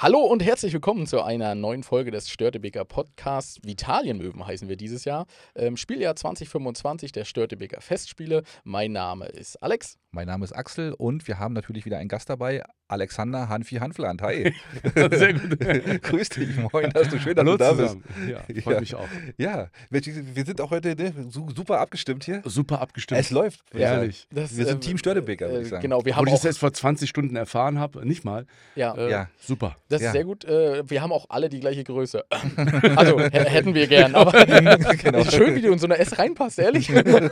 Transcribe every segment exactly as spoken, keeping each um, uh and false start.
Hallo und herzlich willkommen zu einer neuen Folge des Störtebeker Podcasts. Vitalienmöwen heißen wir dieses Jahr. Ähm, Spieljahr zwanzig fünfundzwanzig der Störtebeker Festspiele. Mein Name ist Alex. Mein Name ist Axel und wir haben natürlich wieder einen Gast dabei, Alexander Hanfi Hanfland. Hi. Sehr gut. Grüß dich, moin, dass du schön, dass Hallo du da zusammen. bist. Ja, freut Ja. mich auch. Ja, wir, wir sind auch heute ne, su- super abgestimmt hier. Super abgestimmt. Es läuft. würde ich sagen. Ehrlich. Das, Wir sind äh, Team Störtebeker, würde ich äh, sagen. Genau, wir Obwohl haben ich das auch, erst vor zwanzig Stunden erfahren habe, nicht mal. ja, Äh, Ja. Super. das ja. ist sehr gut. Äh, wir haben auch alle die gleiche Größe. Also h- hätten wir gern, aber Genau. schön, wie du in so eine S reinpasst, ehrlich.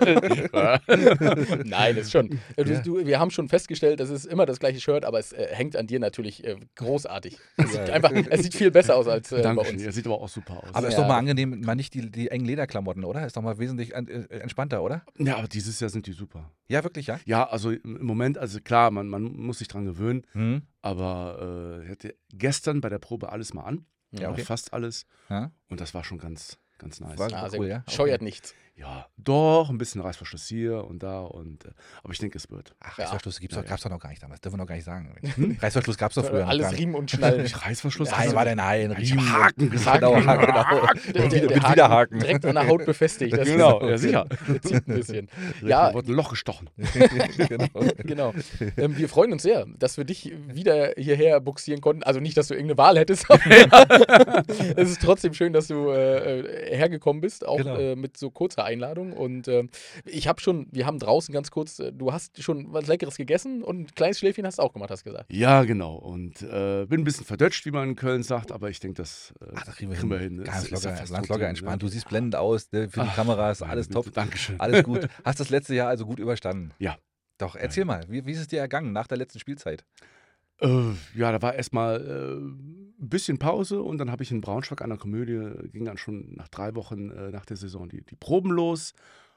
Nein, ist schon. äh, Du, Ja. du, wir haben schon festgestellt, das ist immer das gleiche Shirt, aber es äh, hängt an dir natürlich äh, großartig. Es sieht Ja. einfach, es sieht viel besser aus als äh, bei Dankeschön. uns. Er sieht aber auch super aus. Aber ist Ja. doch mal angenehm, mal nicht die, die engen Lederklamotten, oder? Ist doch mal wesentlich an, äh, entspannter, oder? ja, aber dieses Jahr sind die super. Ja, wirklich, ja? Ja, also im Moment, also klar, man, man muss sich dran gewöhnen, Hm. aber äh, ich hatte gestern bei der Probe alles mal an. Ja, okay. Oder fast alles. Ja? Und das war schon ganz, ganz nice. War- Ah, sehr Cool, gut. ja? Okay. Scheuert nichts. Ja, doch, ein bisschen Reißverschluss hier und da. Und, äh, aber ich denke, es wird. Ach, Ja. Reißverschluss gibt's Ja, doch, ja. gab's doch noch gar nicht damals. Dürfen wir noch gar nicht sagen. Hm? Reißverschluss gab's doch früher noch Alles gar nicht. Riemen und Schnallen. Nicht Reißverschluss? Nein, war der nein. Ich Riemen. hab Haken gesagt. Genau, Haken, genau. Der, Mit der, wieder- der mit Haken Widerhaken. direkt an der Haut befestigt. Das Genau, ist, ja, sicher. Der zieht ein bisschen. Ja, Ja, da wurde ein Loch gestochen. Genau. genau. Ähm, wir freuen uns sehr, dass wir dich wieder hierher buxieren konnten. Also nicht, dass du irgendeine Wahl hättest, aber es ist trotzdem schön, dass du äh, hergekommen bist, auch Genau. äh, mit so kurzer Einladung. Und ähm, ich habe schon, wir haben draußen ganz kurz, äh, du hast schon was Leckeres gegessen und ein kleines Schläfchen hast du auch gemacht, hast du gesagt. Ja, genau. Und äh, bin ein bisschen verdötscht, wie man in Köln sagt, aber ich denke, das äh, Ach, das kriegen wir kriegen hin. wir hin. ne? Ganz Ist- ist ja locker, fast ganz Routine, locker entspannt. ne? Du siehst blendend aus, ne, für die Ach, Kameras, meine alles Güte, top, Dankeschön. alles gut. Hast das letzte Jahr also gut überstanden? Ja. Doch, erzähl mal, wie, wie ist es dir ergangen nach der letzten Spielzeit? Äh, ja, da war erstmal äh, ein bisschen Pause und dann habe ich in Braunschweig an der Komödie, ging dann schon nach drei Wochen äh, nach der Saison die, die Proben los.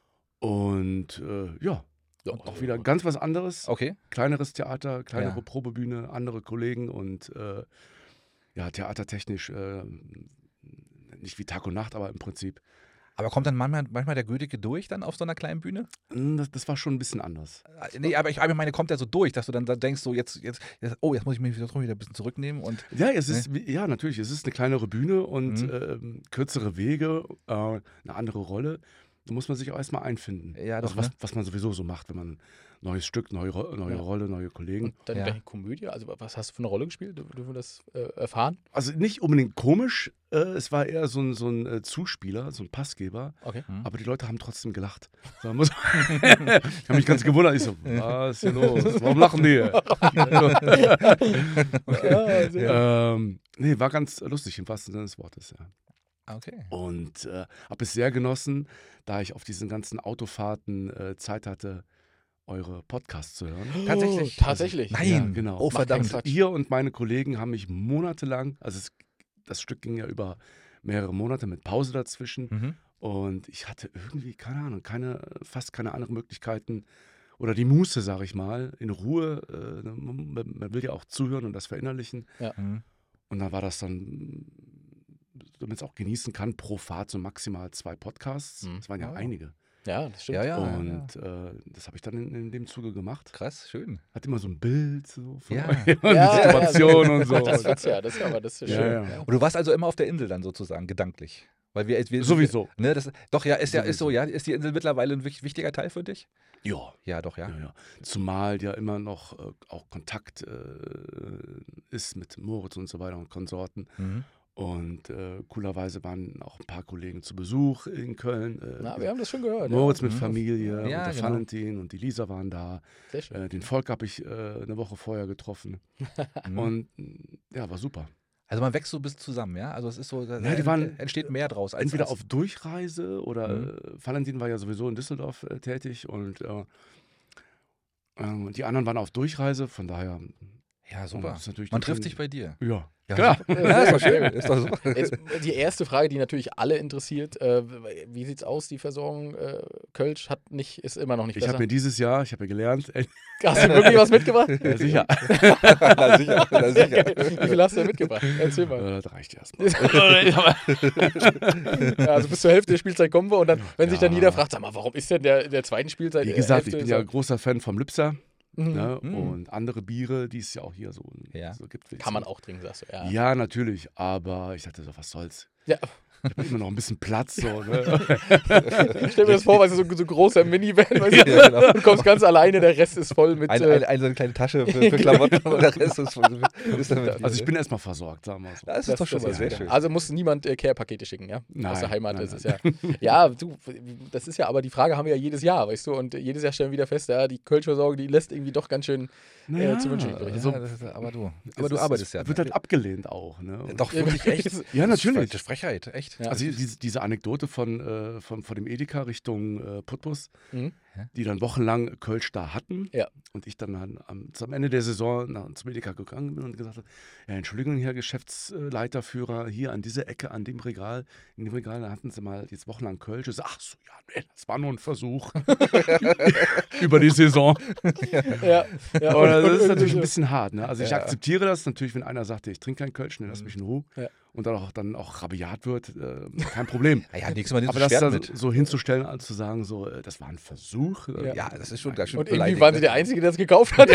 Und äh, ja, Ja, auch wieder ganz was anderes. Okay. Kleineres Theater, kleinere Ja. Probebühne, andere Kollegen und äh, ja, theatertechnisch äh, nicht wie Tag und Nacht, aber im Prinzip, Aber kommt dann manchmal, manchmal der Gütige durch dann auf so einer kleinen Bühne? mh, das, das war schon ein bisschen anders. Äh, Nee, aber ich aber ich meine, kommt der so durch, dass du dann da denkst, so jetzt, jetzt, jetzt, oh, jetzt muss ich mich wieder, wieder ein bisschen zurücknehmen und Ja, es ist, wie- ja, natürlich, es ist eine kleinere Bühne und Mhm. ähm, kürzere Wege, äh, eine andere Rolle. Da muss man sich auch erstmal einfinden. Ja, doch, also was, ne? was man sowieso so macht, wenn man ein neues Stück, neue, Ro- neue Ja. Rolle, neue Kollegen. Und dann Ja. deine Komödie, also was hast du für eine Rolle gespielt? Dürfen wir das äh, erfahren? Also nicht unbedingt komisch, äh, es war eher so ein, so ein äh, Zuspieler, so ein Passgeber, Okay. Mhm. aber die Leute haben trotzdem gelacht. So, man muss, ich habe mich ganz gewundert. Ich so, was ist hier los? Warum lachen die? Ja, sehr- ähm, nee, war ganz lustig im wahrsten Sinne des Wortes, ja. okay. Und äh, habe es sehr genossen, da ich auf diesen ganzen Autofahrten äh, Zeit hatte, eure Podcasts zu hören. Tatsächlich? Oh, tatsächlich. Nein, Ja, genau. oh Mach keinen verdammt. Quatsch. Ihr und meine Kollegen haben mich monatelang, also es, das Stück ging ja über mehrere Monate mit Pause dazwischen Mhm. und ich hatte irgendwie, keine Ahnung, keine, fast keine anderen Möglichkeiten oder die Muße, sage ich mal, in Ruhe. Äh, man, man will ja auch zuhören und das verinnerlichen. Mhm. Und dann war das dann, damit man es auch genießen kann, pro Fahrt so maximal zwei Podcasts. Mhm. Das waren ja Oh. einige. Ja, das stimmt. Ja, ja. und Äh, das habe ich dann in, in dem Zuge gemacht. Krass, schön. Hat immer so ein Bild so von Ja. euch und Ja, die Situation und so. Das wird's ja, das ist aber das ist Ja, schön. ja. Und du warst also immer auf der Insel dann sozusagen, gedanklich. Weil wir, wir Sowieso. Ne, das, doch, ja, ist ja, ist so, Sowieso. ja. Ist die Insel mittlerweile ein wich- wichtiger Teil für dich? Ja. Ja, doch, ja. Ja, ja. Zumal ja immer noch äh, auch Kontakt äh, ist mit Moritz und so weiter und Konsorten. Mhm. Und äh, coolerweise waren auch ein paar Kollegen zu Besuch in Köln. Äh, Na, wir haben das schon gehört. Moritz ja. mit Mhm. Familie Ja, und der genau. Valentin und die Lisa waren da. Sehr schön. Äh, den Volk habe ich äh, eine Woche vorher getroffen. Mhm. Und mh, ja, war super. Also man wächst so ein bisschen zusammen, ja? Also es ist so, da Ja, die waren entsteht mehr draus. Als, Entweder als, auf Durchreise oder Mhm. äh, Valentin war ja sowieso in Düsseldorf äh, tätig und äh, äh, die anderen waren auf Durchreise, von daher. Ja, oh, super. das ist natürlich Man dann trifft schon- sich bei dir. Ja, Ja, klar. Ja, ist doch schön. Ist doch super. Jetzt die erste Frage, die natürlich alle interessiert: äh, Wie sieht's aus? Die Versorgung äh, Kölsch hat nicht, ist immer noch nicht Ich habe besser. mir dieses Jahr, ich habe ja gelernt, äh, Hast du wirklich was mitgebracht? ja, sicher, Na sicher, na sicher. Wie viel hast du denn mitgebracht? Erzähl mal. äh, das reicht erstmal. Ja, also bis zur Hälfte der Spielzeit kommen wir und dann, wenn sich dann Ja. jeder fragt, sag mal, warum ist denn der der zweiten Spielzeit Wie äh, gesagt, Hälfte ich bin so- ja großer Fan vom Lübser. Mhm. Ne? Mhm. Und andere Biere, die es ja auch hier so, Ja. so gibt. Kann man auch trinken, sagst du. Ja. Ja, natürlich, aber ich dachte so, was soll's. Ja. Ich habe immer noch ein bisschen Platz. So, ne? Ich stell mir das vor, weißt du, so, so großer Minivan, weißt du, Ja, genau. du kommst ganz alleine, der Rest ist voll mit. Eine, äh, eine, eine so eine kleine Tasche für, für Klamotten und der Rest ist, ist dann mit Also ich bin erstmal versorgt, sagen wir so. Das ist doch schon mal ist sehr ja. schön. Also muss niemand äh, Care-Pakete schicken, ja? Nein, Aus der Heimat. nein, Das ist ja. Ja, du, das ist ja, aber die Frage haben wir ja jedes Jahr, weißt du? Und jedes Jahr stellen wir wieder fest, ja, die Kölschversorgung, die lässt irgendwie doch ganz schön äh, zu wünschen übrig. Ja, So, das ist, aber du, es aber du ist- arbeitest ja. Es wird halt abgelehnt auch. Ne? Und- Doch, wirklich echt. Ja, natürlich. Das ist Frechheit, echt. Ja. Also diese, diese Anekdote von, äh, von, von dem Edeka Richtung äh, Putbus, Mhm. die dann wochenlang Kölsch da hatten Ja. und ich dann an, am, zum Ende der Saison nach, zum Edeka gegangen bin und gesagt habe, ja, Entschuldigung, Herr Geschäftsleiterführer, hier an dieser Ecke, an dem Regal, in dem Regal, da hatten sie mal jetzt wochenlang Kölsch. Ich so, ach so, ja, nee, das war nur ein Versuch über die Saison. Ja, ja. Aber das und- ist und- natürlich ein und- bisschen hart. Ne? Also ich Ja. akzeptiere das natürlich, wenn einer sagt, ich trinke keinen Kölsch, ne, lass mich in Ruhe. Ja. Und dann auch, dann auch rabiat wird, äh, kein Problem. Ja, nächstes Mal nimmst Aber du das Schwert dann mit. so hinzustellen, als zu sagen, so, äh, das war ein Versuch. äh, Ja. Ja, das ist schon ganz schön Und irgendwie beleidigend, waren sie ne? der Einzige, der es gekauft hat.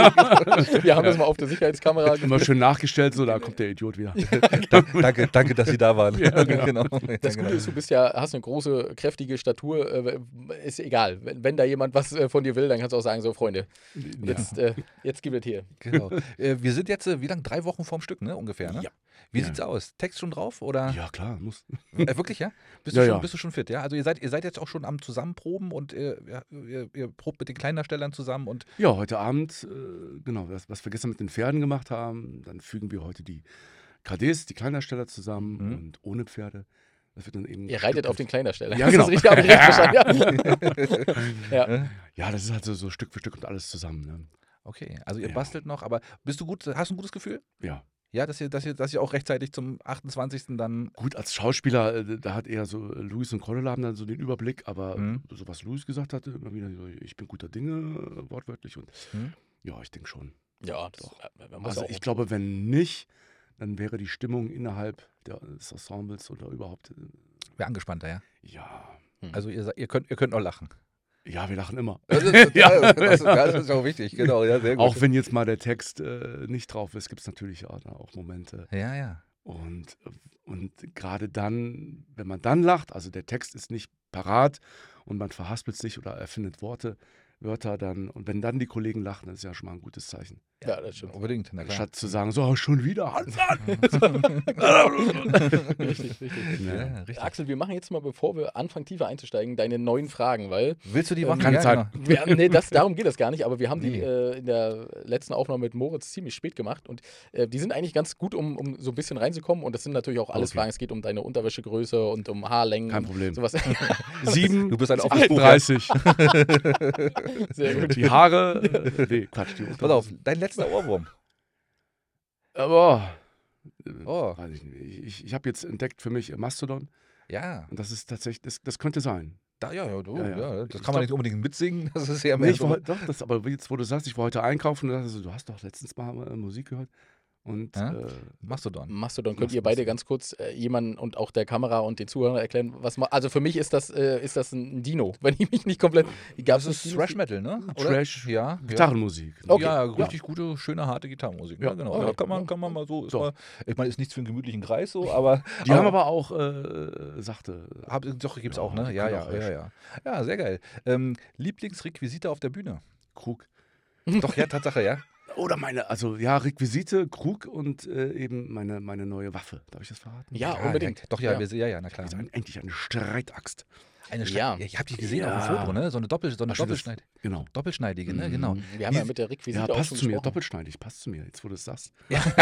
Wir haben das mal auf der Sicherheitskamera Immer schön nachgestellt, so, da kommt der Idiot wieder. Danke, danke, danke, dass Sie da waren. Ja, genau. genau. Das Gute ist, du bist ja, hast eine große, kräftige Statur, äh, ist egal. Wenn, wenn da jemand was äh, von dir will, dann kannst du auch sagen, so Freunde, jetzt, äh, jetzt gib es hier. Genau. Äh, wir sind jetzt, äh, wie lange? Drei Wochen vorm Stück, ne? Ungefähr, ne? Ja. Wie Ja. sieht's aus? Text schon drauf? Oder? Ja, klar, muss. Äh, wirklich, ja? Bist, Ja, du schon, ja. bist du schon fit, ja? Also ihr seid, ihr seid jetzt auch schon am Zusammenproben und äh, ja, ihr, ihr probt mit den Kleindarstellern zusammen und Ja, heute Abend, äh, genau, das, was wir gestern mit den Pferden gemacht haben, dann fügen wir heute die K Ds, die Kleindarsteller zusammen Mhm. und ohne Pferde. Das wird dann eben Ihr reitet Stück auf für- den Kleindarsteller. Ja, Ist genau. Das richtig, hab ich richtig verstanden? Ja. ja. Ja, das ist halt so, so Stück für Stück und alles zusammen. Ne? okay, also ihr Ja. bastelt noch, aber bist du gut, hast du ein gutes Gefühl? Ja. Ja, dass ihr, dass ihr, dass ihr auch rechtzeitig zum achtundzwanzigsten dann. Gut, als Schauspieler, äh, da hat eher so äh, Luis und Cordula haben dann so den Überblick, aber Mhm. so was Luis gesagt hatte, immer wieder so, ich bin guter Dinge, äh, wortwörtlich und Mhm. ja, ich denke schon. Ja, das, Doch. äh, man muss Also auch ich glaube, wenn nicht, dann wäre die Stimmung innerhalb der, des Ensembles oder überhaupt, äh, Wäre angespannter, ja. ja, Also ihr, sa- ihr, könnt, ihr könnt noch lachen. ja, wir lachen immer. Das ist, ja, das, ist, das ist auch wichtig, genau, ja, sehr gut. Auch wenn jetzt mal der Text äh, nicht drauf ist, gibt es natürlich auch, auch Momente. ja, ja. Und, und gerade dann, wenn man dann lacht, also der Text ist nicht parat und man verhaspelt sich oder erfindet Worte, Wörter dann, und wenn dann die Kollegen lachen, das ist ja schon mal ein gutes Zeichen. Ja, das stimmt. Unbedingt, na klar. Statt zu sagen, so, schon wieder, Hans Richtig, richtig. Ja, Ja. ja, richtig. Axel, wir machen jetzt mal, bevor wir anfangen, tiefer einzusteigen, deine neuen Fragen, weil Willst du die Ähm, machen? keine ja, Zeit. Genau. wir, nee, das, darum geht es gar nicht, aber wir haben die Nee. äh, in der letzten Aufnahme mit Moritz ziemlich spät gemacht und äh, die sind eigentlich ganz gut, um, um so ein bisschen reinzukommen und das sind natürlich auch alles Okay. Fragen, es geht um deine Unterwäschegröße und um Haarlängen. Kein Problem. Sowas. Sieben, Du bist ein offenes Buch. Ja. achtunddreißig. Sehr gut. Die Haare, äh, nee, Quatsch, die Pass auf, dein letzter Ohrwurm. Aber, äh, Oh. weiß ich nicht. Ich, ich habe jetzt entdeckt für mich äh, Mastodon Ja, und das ist tatsächlich, das, das könnte sein. da, ja, ja, du, Ja, ja, ja. das Ich kann man glaub- nicht unbedingt mitsingen, das ist ja Nee, mehr ich so. war, doch, das, aber jetzt, wo du sagst, ich war heute einkaufen und dachte so, du hast doch letztens mal äh, Musik gehört. Und Ja? äh, Mastodon. Mastodon, könnt ihr Mastodon. beide ganz kurz äh, jemanden und auch der Kamera und den Zuhörern erklären, was ma Also für mich ist das, äh, ist das ein Dino, wenn ich mich nicht komplett. Gab's Das ist nicht Thrash Metal, ne? Oder? Trash, Ja. Gitarrenmusik. Okay. Ja, Ja. richtig gute, schöne, harte Gitarrenmusik. Ja. Ja, genau. Okay. Da kann man, kann man mal so. Ist Doch. mal, ich meine, ist nichts für einen gemütlichen Kreis so, aber. Die haben aber auch äh, sachte. Hab, doch, gibt's Ja, auch, ne? die Ja, können ja, auch ja, echt. ja. Ja, sehr geil. Ähm, Lieblingsrequisite auf der Bühne. Krug. Doch, ja, Tatsache, ja. Oder meine, also ja, Requisite, Krug und äh, eben meine, meine neue Waffe. Darf ich das verraten? Ja, unbedingt. Ja, doch, ja, Ja. Wir, ja, ja, na klar. Also ein, endlich eine Streitaxt. Eine Ja. ja. Ich habe die gesehen Ja. auf dem Foto, ne? So eine, Doppel, so eine Ach, stimmt, das- Doppelschneid, Genau. Doppelschneidige, ne? Mhm. Genau. Wir haben ja Wie- mit der Requisite Ja, auch passt schon zu mir, gesprochen. doppelschneidig, passt zu mir, jetzt wo du es sagst.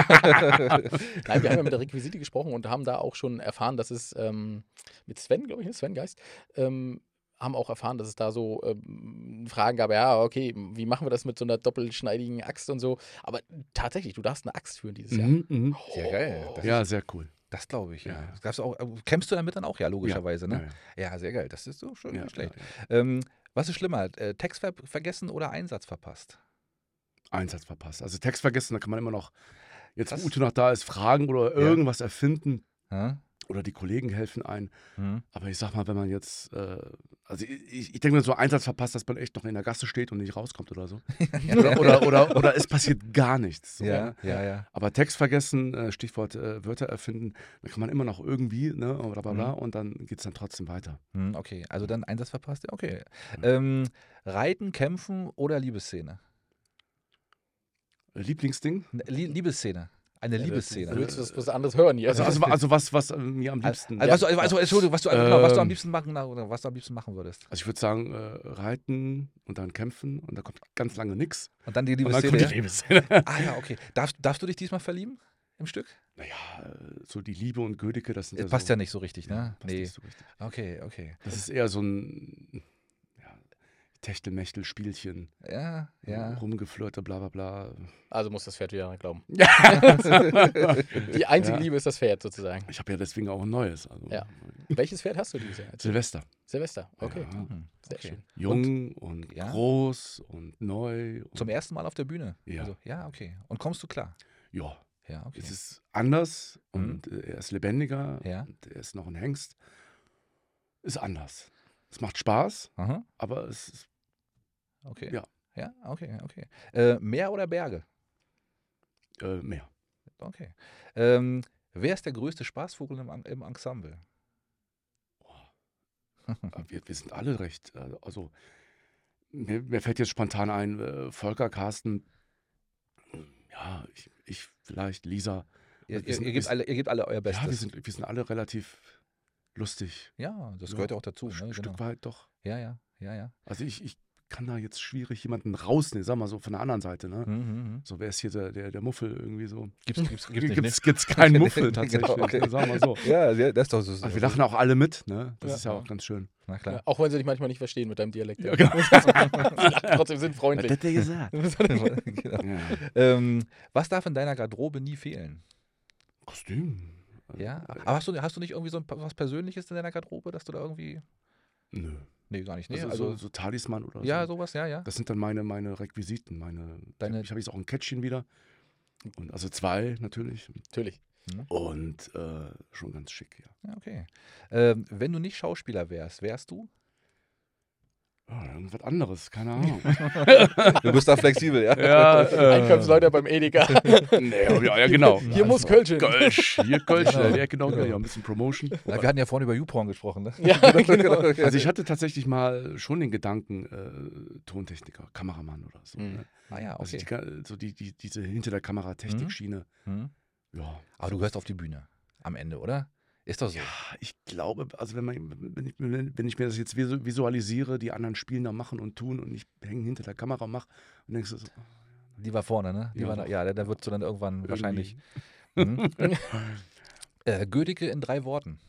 Nein, wir haben ja mit der Requisite gesprochen und haben da auch schon erfahren, dass es ähm, mit Sven, glaube ich, ne? Sven Geist, ähm, haben auch erfahren, dass es da so ähm, Fragen gab, ja, okay, wie machen wir das mit so einer doppelschneidigen Axt und so. Aber tatsächlich, du darfst eine Axt führen dieses Jahr. Mhm, mhm. Sehr geil. Das, Ja, sehr cool. das glaube ich, ja. Ja. Das gab's auch, äh, kämpfst du damit dann auch? Ja, logischerweise, ne? Ja, Ja, sehr geil. Das ist so schon ja. nicht Ja, schlecht. ja. Ähm, was ist schlimmer? Äh, Text ver vergessen oder Einsatz verpasst? Einsatz verpasst. Also Text vergessen, da kann man immer noch, jetzt Das- wo Ute noch da ist, fragen oder irgendwas erfinden. Ja? oder die Kollegen helfen ein. Mhm. Aber ich sag mal, wenn man jetzt, äh, also ich, ich denke mir so Einsatz verpasst, dass man echt noch in der Gasse steht und nicht rauskommt oder so. Oder, oder, oder, oder es passiert gar nichts. So, Ja, ne? ja, ja. Aber Text vergessen, äh, Stichwort äh, Wörter erfinden, dann kann man immer noch irgendwie, ne, bla bla bla, Mhm. und dann geht es dann trotzdem weiter. Hm, okay, also dann Einsatz verpasst, ja, okay. Ähm, Reiten, Kämpfen oder Liebesszene? Äh, Lieblingsding? Eine Lie Liebesszene. Eine Ja, du Liebesszene. willst was, was anderes hören hier. Also, also, also was, was äh, mir am Also, liebsten. also, was, du- also, Entschuldigung, was du, also, genau, was du am Ähm. liebsten machen, oder was du am liebsten machen würdest. Also ich würde sagen, äh, reiten und dann kämpfen und da kommt ganz lange nichts. Und dann die Und dann Liebesszene. kommt die Ja? Liebesszene. Ah ja, okay. Darfst, darfst du dich diesmal verlieben im Stück? Naja, äh, so die Liebe und Gödeke, das sind ja Passt so, ja nicht so richtig, ja, ne? passt Nee. nicht so richtig. Okay, okay. Das ist eher so ein ja, Techtelmechtel-Spielchen, Ja, ja. rumgeflirte, bla bla bla. Also muss das Pferd wieder dran glauben. Ja. Die einzige Ja. Liebe ist das Pferd sozusagen. Ich habe ja deswegen auch ein neues. Also. Ja. Welches Pferd hast du dieses Jahr? Silvester. Silvester, okay. Ja. Mhm, Sehr okay. schön. Jung und, Ja? groß und neu. Und, Zum ersten Mal auf der Bühne? Ja. Also, ja, okay. Und kommst du klar? ja, Ja, okay. es ist anders Mhm. und äh, er ist lebendiger Ja. und er ist noch ein Hengst. Ist anders. Es macht Spaß, Aha, aber es ist okay. Ja. Ja, okay, okay. Äh, Meer oder Berge? äh, mehr. Okay. Ähm, wer ist der größte Spaßvogel im, En- im Ensemble? Aber Wir, wir sind alle recht. äh, Also, mir, mir fällt jetzt spontan ein, äh, Volker, Carsten, ja, ich, ich vielleicht, Lisa. Ihr, Wir ihr, sind- ihr, wir gebt sind- alle, ihr gebt alle euer Bestes. Ja, wir sind, wir sind alle relativ lustig. Ja, das Ja, gehört ja auch dazu. Ein Ne? Stück Genau. weit doch. Ja, ja, ja, ja. Also, ich, ich kann da jetzt schwierig jemanden rausnehmen, sag mal so von der anderen Seite. Ne? Mhm, mhm. So, wer ist hier der, der, der Muffel irgendwie so? Gibt's, gibt's, gibt's nicht, Gibt's, gibt's keinen Muffel Genau, tatsächlich, okay. sagen wir so. ne? Ja, ja, das ist doch so. Also wir lachen auch alle mit, ne? Das Ja. ist ja auch ganz schön. Na Ja, klar. auch wenn sie dich manchmal nicht verstehen mit deinem Dialekt. Ja, genau. Sie lachen trotzdem, sind freundlich. der gesagt? Genau. Ja. ähm, was darf in deiner Garderobe nie fehlen? Kostüm. Ja, aber hast du, hast du nicht irgendwie so ein, was Persönliches in deiner Garderobe, dass du da irgendwie. Nö. Nee, gar nicht. Nee, Also, also, so, so Talisman oder ja, so. sowas, ja, ja. Das sind dann meine, meine Requisiten. Meine, Deine- ich habe jetzt auch ein Kettchen wieder. Und, also zwei natürlich. Natürlich. Und äh, schon ganz schick, ja. Ja, okay. Ähm, wenn du nicht Schauspieler wärst, wärst du? Ja, irgendwas anderes, keine Ahnung. Du bist da flexibel, ja? ja, äh, Einkaufsleute beim Edeka. nee, ja, ja, genau. Hier muss Kölsch. Kölsch, hier Kölsch, Genau. der genau, Genau. ja, ein bisschen Promotion. Na, wir hatten ja vorhin über YouPorn gesprochen, ne? Ja, genau. Also ich hatte tatsächlich mal schon den Gedanken, äh, Tontechniker, Kameramann oder so. Mhm. Ne? Ah ja, Also okay. die, Ka- so die, die, diese hinter der Kamera Technikschiene. Hm. Ja. Aber du gehörst auf die Bühne am Ende, oder? Ist doch so. Ja, ich glaube, also wenn, man, wenn, ich, wenn wenn ich mir das jetzt visu- visualisiere, die anderen spielen da machen und tun und ich hänge hinter der Kamera und mache und denkst du so, Die war vorne, ne? Die Ja, war da, doch. ja, da, da würdest du dann irgendwann irgendwie. wahrscheinlich. Hm. äh, Gödicke in drei Worten.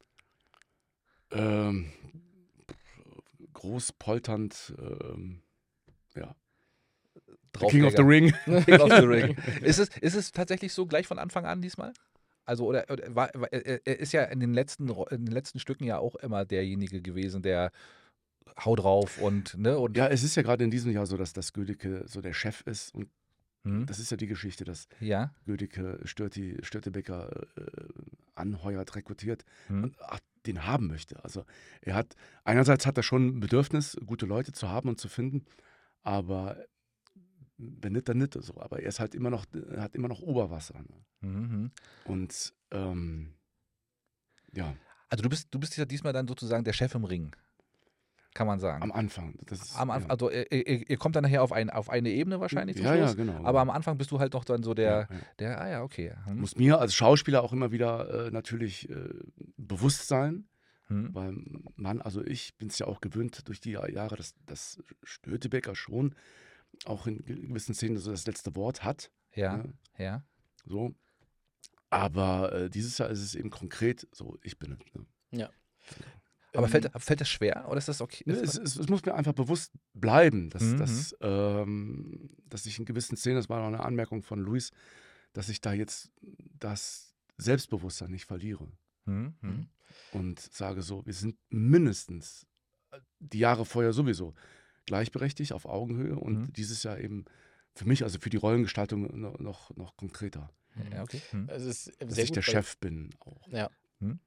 Ähm, groß, polternd, ähm, ja. The King of the Ring. King of the Ring. Ist es, ist es tatsächlich so gleich von Anfang an diesmal? Also, oder, oder war, war, er er ist ja in den, letzten, Ro- in den letzten Stücken ja auch immer derjenige gewesen, der hau drauf und, ne? Und, Ja, es ist ja gerade in diesem Jahr so, dass das Gödicke so der Chef ist und hm, das ist ja die Geschichte, dass ja. Gödicke Störti, Störtebeker äh, anheuert, rekrutiert Hm, und ach, den haben möchte. Also er hat, einerseits hat er schon ein Bedürfnis, gute Leute zu haben und zu finden, aber wenn nicht, dann nicht. So. Aber er ist halt immer noch, er hat immer noch Oberwasser. Ne? hm, hm. Und ähm, ja, Also, du bist, du bist ja diesmal dann sozusagen der Chef im Ring, kann man sagen. am Anfang. Das ist, Am Anfang, ja. also ihr, ihr ihr kommt dann nachher auf, ein, auf eine Ebene wahrscheinlich zum ja, ja, Schluss. genau. Aber am Anfang bist du halt noch dann so der, ja, ja. der, ah ja, okay. Hm, Muss mir als Schauspieler auch immer wieder äh, natürlich äh, bewusst sein, hm, weil man, also ich bin es ja auch gewöhnt durch die Jahre, dass, dass Störtebeker schon auch in gewissen Szenen so das letzte Wort hat. ja, Ne? ja. So. Aber äh, dieses Jahr ist es eben konkret so, ich bin es. Ne? Ja. Aber Ähm, fällt, fällt das schwer oder ist das okay? Ne, Ist es, das- es, es muss mir einfach bewusst bleiben, dass, Mhm, dass, ähm, dass ich in gewissen Szenen, das war noch eine Anmerkung von Luis, dass ich da jetzt das Selbstbewusstsein nicht verliere Hm, hm. und sage so, wir sind mindestens äh, die Jahre vorher sowieso gleichberechtigt auf Augenhöhe und Mhm. dieses Jahr eben für mich, also für die Rollengestaltung noch, noch, noch konkreter, Ja, okay. Hm. Es ist dass sehr ich gut, der weil- Chef bin auch. Ja. Hm?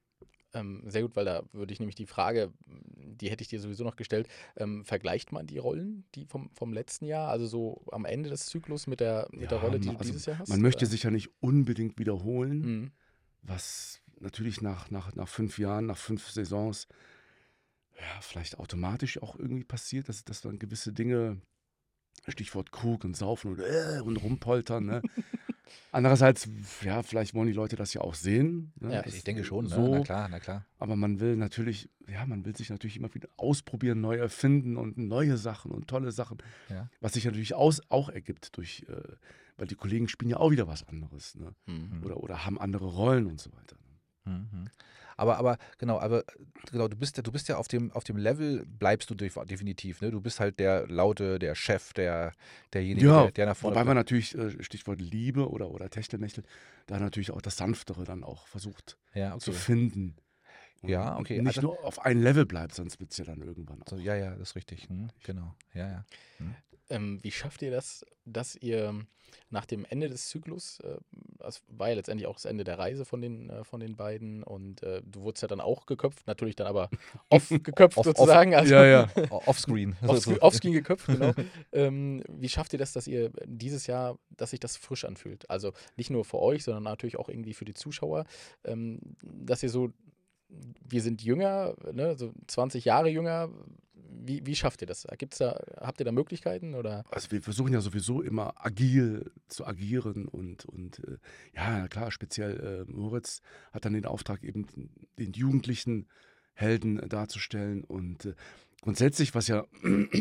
Ähm, sehr gut, weil da würde ich nämlich die Frage, die hätte ich dir sowieso noch gestellt, ähm, vergleicht man die Rollen, die vom, vom letzten Jahr, also so am Ende des Zyklus mit der, mit der Ja, Rolle, die ma- du also dieses Jahr hast? man möchte oder? sich ja nicht unbedingt wiederholen, Mhm. was natürlich nach, nach, nach fünf Jahren, nach fünf Saisons, ja, vielleicht automatisch auch irgendwie passiert, dass, dass dann gewisse Dinge, Stichwort Krug und Saufen und, äh, und rumpoltern, ne? Andererseits, ja, vielleicht wollen die Leute das ja auch sehen, ne? Ja. Das Ich denke schon, ne? so, Na klar, na klar. aber man will natürlich, ja, man will sich natürlich immer wieder ausprobieren, neu erfinden und neue Sachen und tolle Sachen, Ja. was sich natürlich aus, auch ergibt durch, äh, weil die Kollegen spielen ja auch wieder was anderes, ne? Mhm. Oder, oder haben andere Rollen und so weiter. Mhm. Aber, aber genau, aber genau, du bist ja, du bist ja auf dem, auf dem Level, bleibst du def- definitiv, ne? Du bist halt der Laute, der Chef, der, derjenige, Ja, der, der nach vorne wobei man kommt. natürlich, äh, Stichwort Liebe oder, oder Techtelmechtel, da natürlich auch das Sanftere dann auch versucht Ja, zu okay. finden. Und, Ja, und okay, nicht also- nur auf ein Level bleibt, sonst wird es ja dann irgendwann auch. So, ja, ja, das ist richtig. Hm, genau. Ja, ja. Hm. Ähm, wie schafft ihr das, dass ihr nach dem Ende des Zyklus, äh, das war ja letztendlich auch das Ende der Reise von den, äh, von den beiden und äh, du wurdest ja dann auch geköpft, natürlich dann aber off geköpft Off- off- sozusagen. Also Ja, ja. O- Offscreen. Offscreen, Offscreen geköpft, genau. ähm, wie schafft ihr das, dass ihr dieses Jahr, dass sich das frisch anfühlt? Also nicht nur für euch, sondern natürlich auch irgendwie für die Zuschauer, ähm, dass ihr so, wir sind jünger, ne, so zwanzig Jahre jünger. Wie, wie schafft ihr das? Gibt's da, habt ihr da Möglichkeiten oder? Also wir versuchen ja sowieso immer agil zu agieren und, und äh, ja, na klar, speziell äh, Moritz hat dann den Auftrag, eben den jugendlichen Helden äh, darzustellen und äh, grundsätzlich, was ja,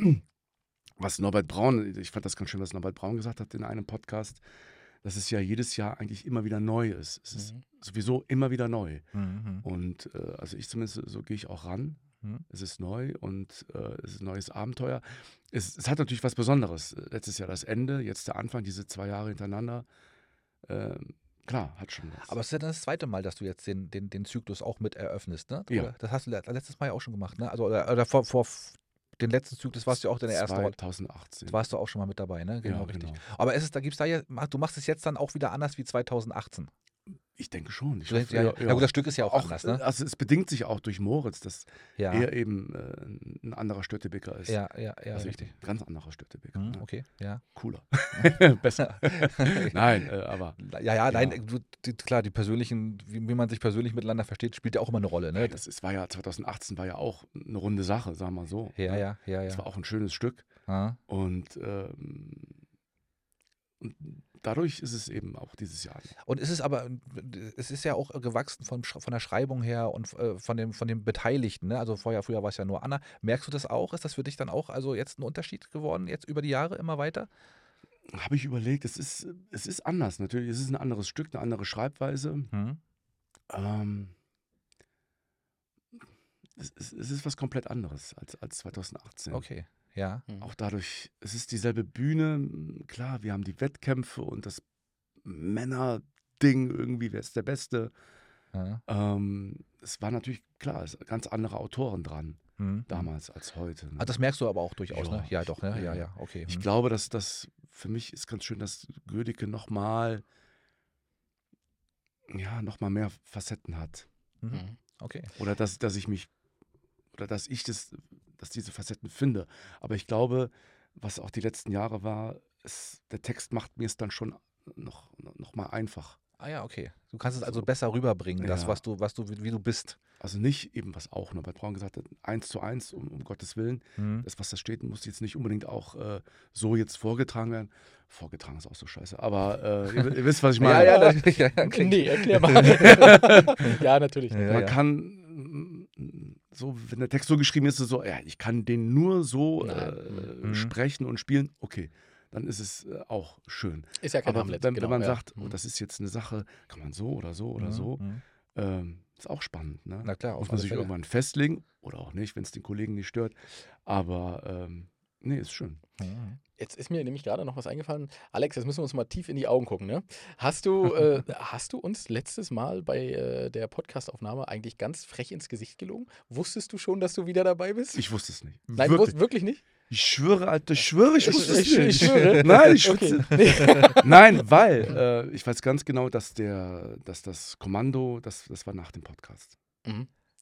was Norbert Braun, ich fand das ganz schön, was Norbert Braun gesagt hat in einem Podcast, dass es ja jedes Jahr eigentlich immer wieder neu ist. Es ist Mhm. sowieso immer wieder neu. Mhm. Und äh, also ich zumindest, so gehe ich auch ran. Mhm. Es ist neu und äh, es ist ein neues Abenteuer. Es, es hat natürlich was Besonderes. Letztes Jahr das Ende, jetzt der Anfang, diese zwei Jahre hintereinander. Ähm, klar, hat schon was. Aber es ist ja dann das zweite Mal, dass du jetzt den, den, den Zyklus auch mit eröffnest, ne? Ja. Oder? Das hast du le- letztes Mal ja auch schon gemacht, ne? Also, oder, oder vor, vor f- den letzten Zyklus warst du ja auch deine erste Rolle. zwanzig achtzehn. Warst du auch schon mal mit dabei, ne? Genau, Ja, richtig. genau. Aber ist es, da gibt's da ja, mach- du machst es jetzt dann auch wieder anders wie zwanzig achtzehn. Ich denke schon. Ich Du denkst, hoffe, ja, ja. Na gut, das Stück ist ja auch, anders, ne? Also es bedingt sich auch durch Moritz, dass Ja, er eben äh, ein anderer Stöttebeker ist. ja, ja, ja, also richtig. ein ganz anderer Stöttebeker. Hm, Ne? okay, ja. Cooler. Besser. Nein, äh, aber Ja, ja, nein, Ja. du, die, klar, die persönlichen, wie, wie man sich persönlich miteinander versteht, spielt ja auch immer eine Rolle, ne? nein, das ist, war ja zwanzig achtzehn war ja auch eine runde Sache, sagen wir mal so. Ja, ne? ja, ja, Das ja. war auch ein schönes Stück. Ah, Und, ähm, und dadurch ist es eben auch dieses Jahr. Und es ist aber, es ist ja auch gewachsen von, Sch- von der Schreibung her und äh, von dem, von den Beteiligten, ne? Also vorher, früher war es ja nur Anna. Merkst du das auch? Ist das für dich dann auch also jetzt ein Unterschied geworden, jetzt über die Jahre immer weiter? Habe ich überlegt, es ist, es ist anders natürlich. Es ist ein anderes Stück, eine andere Schreibweise. Hm? Ähm, es, es, es ist was komplett anderes als, als zwanzig achtzehn. Okay, ja. Mhm. Auch dadurch, es ist dieselbe Bühne. Klar, wir haben die Wettkämpfe und das Männerding irgendwie, wer ist der Beste. ja. Ähm, es war natürlich, klar, es sind ganz andere Autoren dran Hm. damals als heute. Ne? Ah, das merkst du aber auch durchaus, Ja, ne? Ja, ich- doch, ne? ja, Ja, ja. ja, okay. Ich hm. glaube, dass das für mich ist ganz schön, dass Gödicke nochmal, ja, nochmal mehr Facetten hat. Mhm. Mhm. Okay. Oder dass, dass ich mich, oder dass ich das, dass diese Facetten finde. Aber ich glaube, was auch die letzten Jahre war, ist, der Text macht mir es dann schon noch, noch mal einfach. Ah ja, okay. Du kannst es also So. besser rüberbringen, das, Ja. was du, was du, wie, wie du bist. Also nicht eben, was auch Norbert Braun gesagt hat, eins zu eins, um, um Gottes Willen. Hm. Das, was da steht, muss jetzt nicht unbedingt auch äh, so jetzt vorgetragen werden. Vorgetragen ist auch so scheiße. Aber äh, ihr, ihr wisst, was ich meine. Ja, ja, das, ja, ja, klingt. Nee, erklär mal. ja, natürlich. Ja, Man ja. kann mm, so, wenn der Text so geschrieben ist, so, ja, ich kann den nur so Nein. äh, Mhm. sprechen und spielen, okay, dann ist es äh, auch schön. Ist ja kein Aber Hamlet. wenn, genau, wenn man ja. sagt, oh, Mhm. das ist jetzt eine Sache, kann man so oder so oder Mhm, so, mhm. ähm, ist auch spannend. Ne? Na klar, auf Muss man alle sich Fälle. irgendwann festlegen oder auch nicht, wenn es den Kollegen nicht stört. Aber ähm, nee, ist schön. Mhm. Jetzt ist mir nämlich gerade noch was eingefallen. Alex, jetzt müssen wir uns mal tief in die Augen gucken. Ne? Hast, du, äh, hast du uns letztes Mal bei äh, der Podcastaufnahme eigentlich ganz frech ins Gesicht gelogen? Wusstest du schon, dass du wieder dabei bist? Ich wusste es nicht. Nein, wirklich. wusst, wirklich nicht? Ich schwöre, Alter, ich schwöre, ich wusste es ich, nicht. ich schwöre. Nein, ich Okay. wusste Nee. Nein, weil äh, ich weiß ganz genau, dass der, dass das Kommando, das, das war nach dem Podcast. Mhm.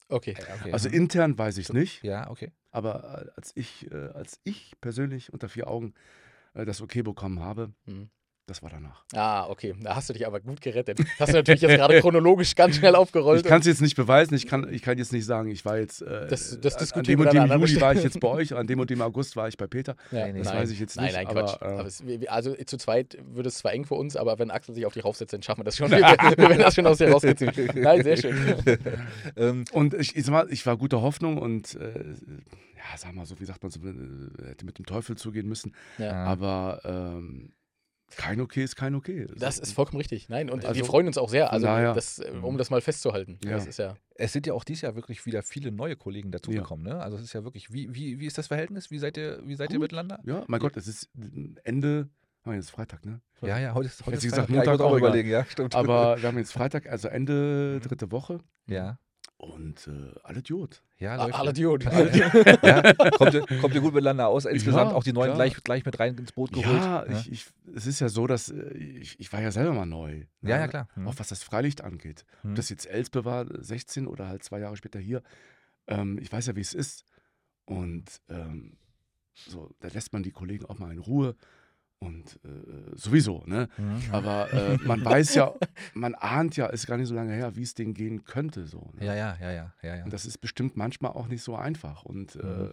Okay. Ja, okay. Also mhm. intern weiß ich es nicht, Ja, okay. aber äh, als ich, äh, als ich persönlich unter vier Augen äh, das Okay bekommen habe, Mhm. das war danach. Ah, okay. Da hast du dich aber gut gerettet. Hast du natürlich jetzt gerade chronologisch ganz schnell aufgerollt. Ich kann es jetzt nicht beweisen, ich kann, ich kann jetzt nicht sagen, ich war jetzt, äh, Das- das an- an diskutieren dem wir und dann an dem einer Juli war ich Stelle. jetzt bei euch, an dem und dem August war ich bei Peter. Ja, Nee, nee, Das nein. weiß ich jetzt Nein, nicht, nein, aber, Quatsch. äh, aber es, wir, wir- also zu zweit würde es zwar eng für uns, aber wenn Axel sich auf die raufsetzt, dann schaffen wir das schon. Wir, wir werden das schon aus dir rausgezogen. Nein, sehr schön. ähm, Und ich, ich, sag mal, ich war guter Hoffnung und äh, ja, sag mal so, wie sagt man so, äh, hätte mit dem Teufel zugehen müssen. Ja. Ah. Aber ähm, kein Okay ist kein Okay. Das ist vollkommen richtig. Nein, und Also, wir freuen uns auch sehr, von also daher- das, äh, um Mhm. das mal festzuhalten. Ja. Das ist ja. Es sind ja auch dieses Jahr wirklich wieder viele neue Kollegen dazugekommen. Ne? Also es ist ja wirklich, wie, wie, wie ist das Verhältnis? Wie seid ihr, wie seid ihr Gut. miteinander? Ja, mein Gott, es ist Ende, haben wir jetzt Freitag, ne? Ja, ja, heute ist heute Hätte ist sie gesagt, Freitag. Ja, ich Montag muss auch auch egal. überlegen, ja, stimmt. Aber wir haben jetzt Freitag, also Ende dritte Woche ja, und äh, alle Idiot. ja, Ah, läuft. alle ja. Idiot. ja, kommt, ihr, kommt ihr gut miteinander aus? Insgesamt Ja, auch die Neuen klar. gleich, gleich mit rein ins Boot geholt? Ja, ich, ich, es ist ja so, dass äh, ich, ich war ja selber mal neu. Ne? Ja, ja, klar. Mhm. Auch was das Freilicht angeht. Mhm. Ob das jetzt Elspe war, sechzehn oder halt zwei Jahre später hier. Ähm, ich weiß ja, wie es ist. Und ähm, so, da lässt man die Kollegen auch mal in Ruhe. Und äh, sowieso, ne? Mhm. Aber äh, man weiß ja, man ahnt ja, ist gar nicht so lange her, wie es denen gehen könnte. So, ne? Ja, ja, ja, ja, ja, ja. Und das ist bestimmt manchmal auch nicht so einfach. Und Mhm.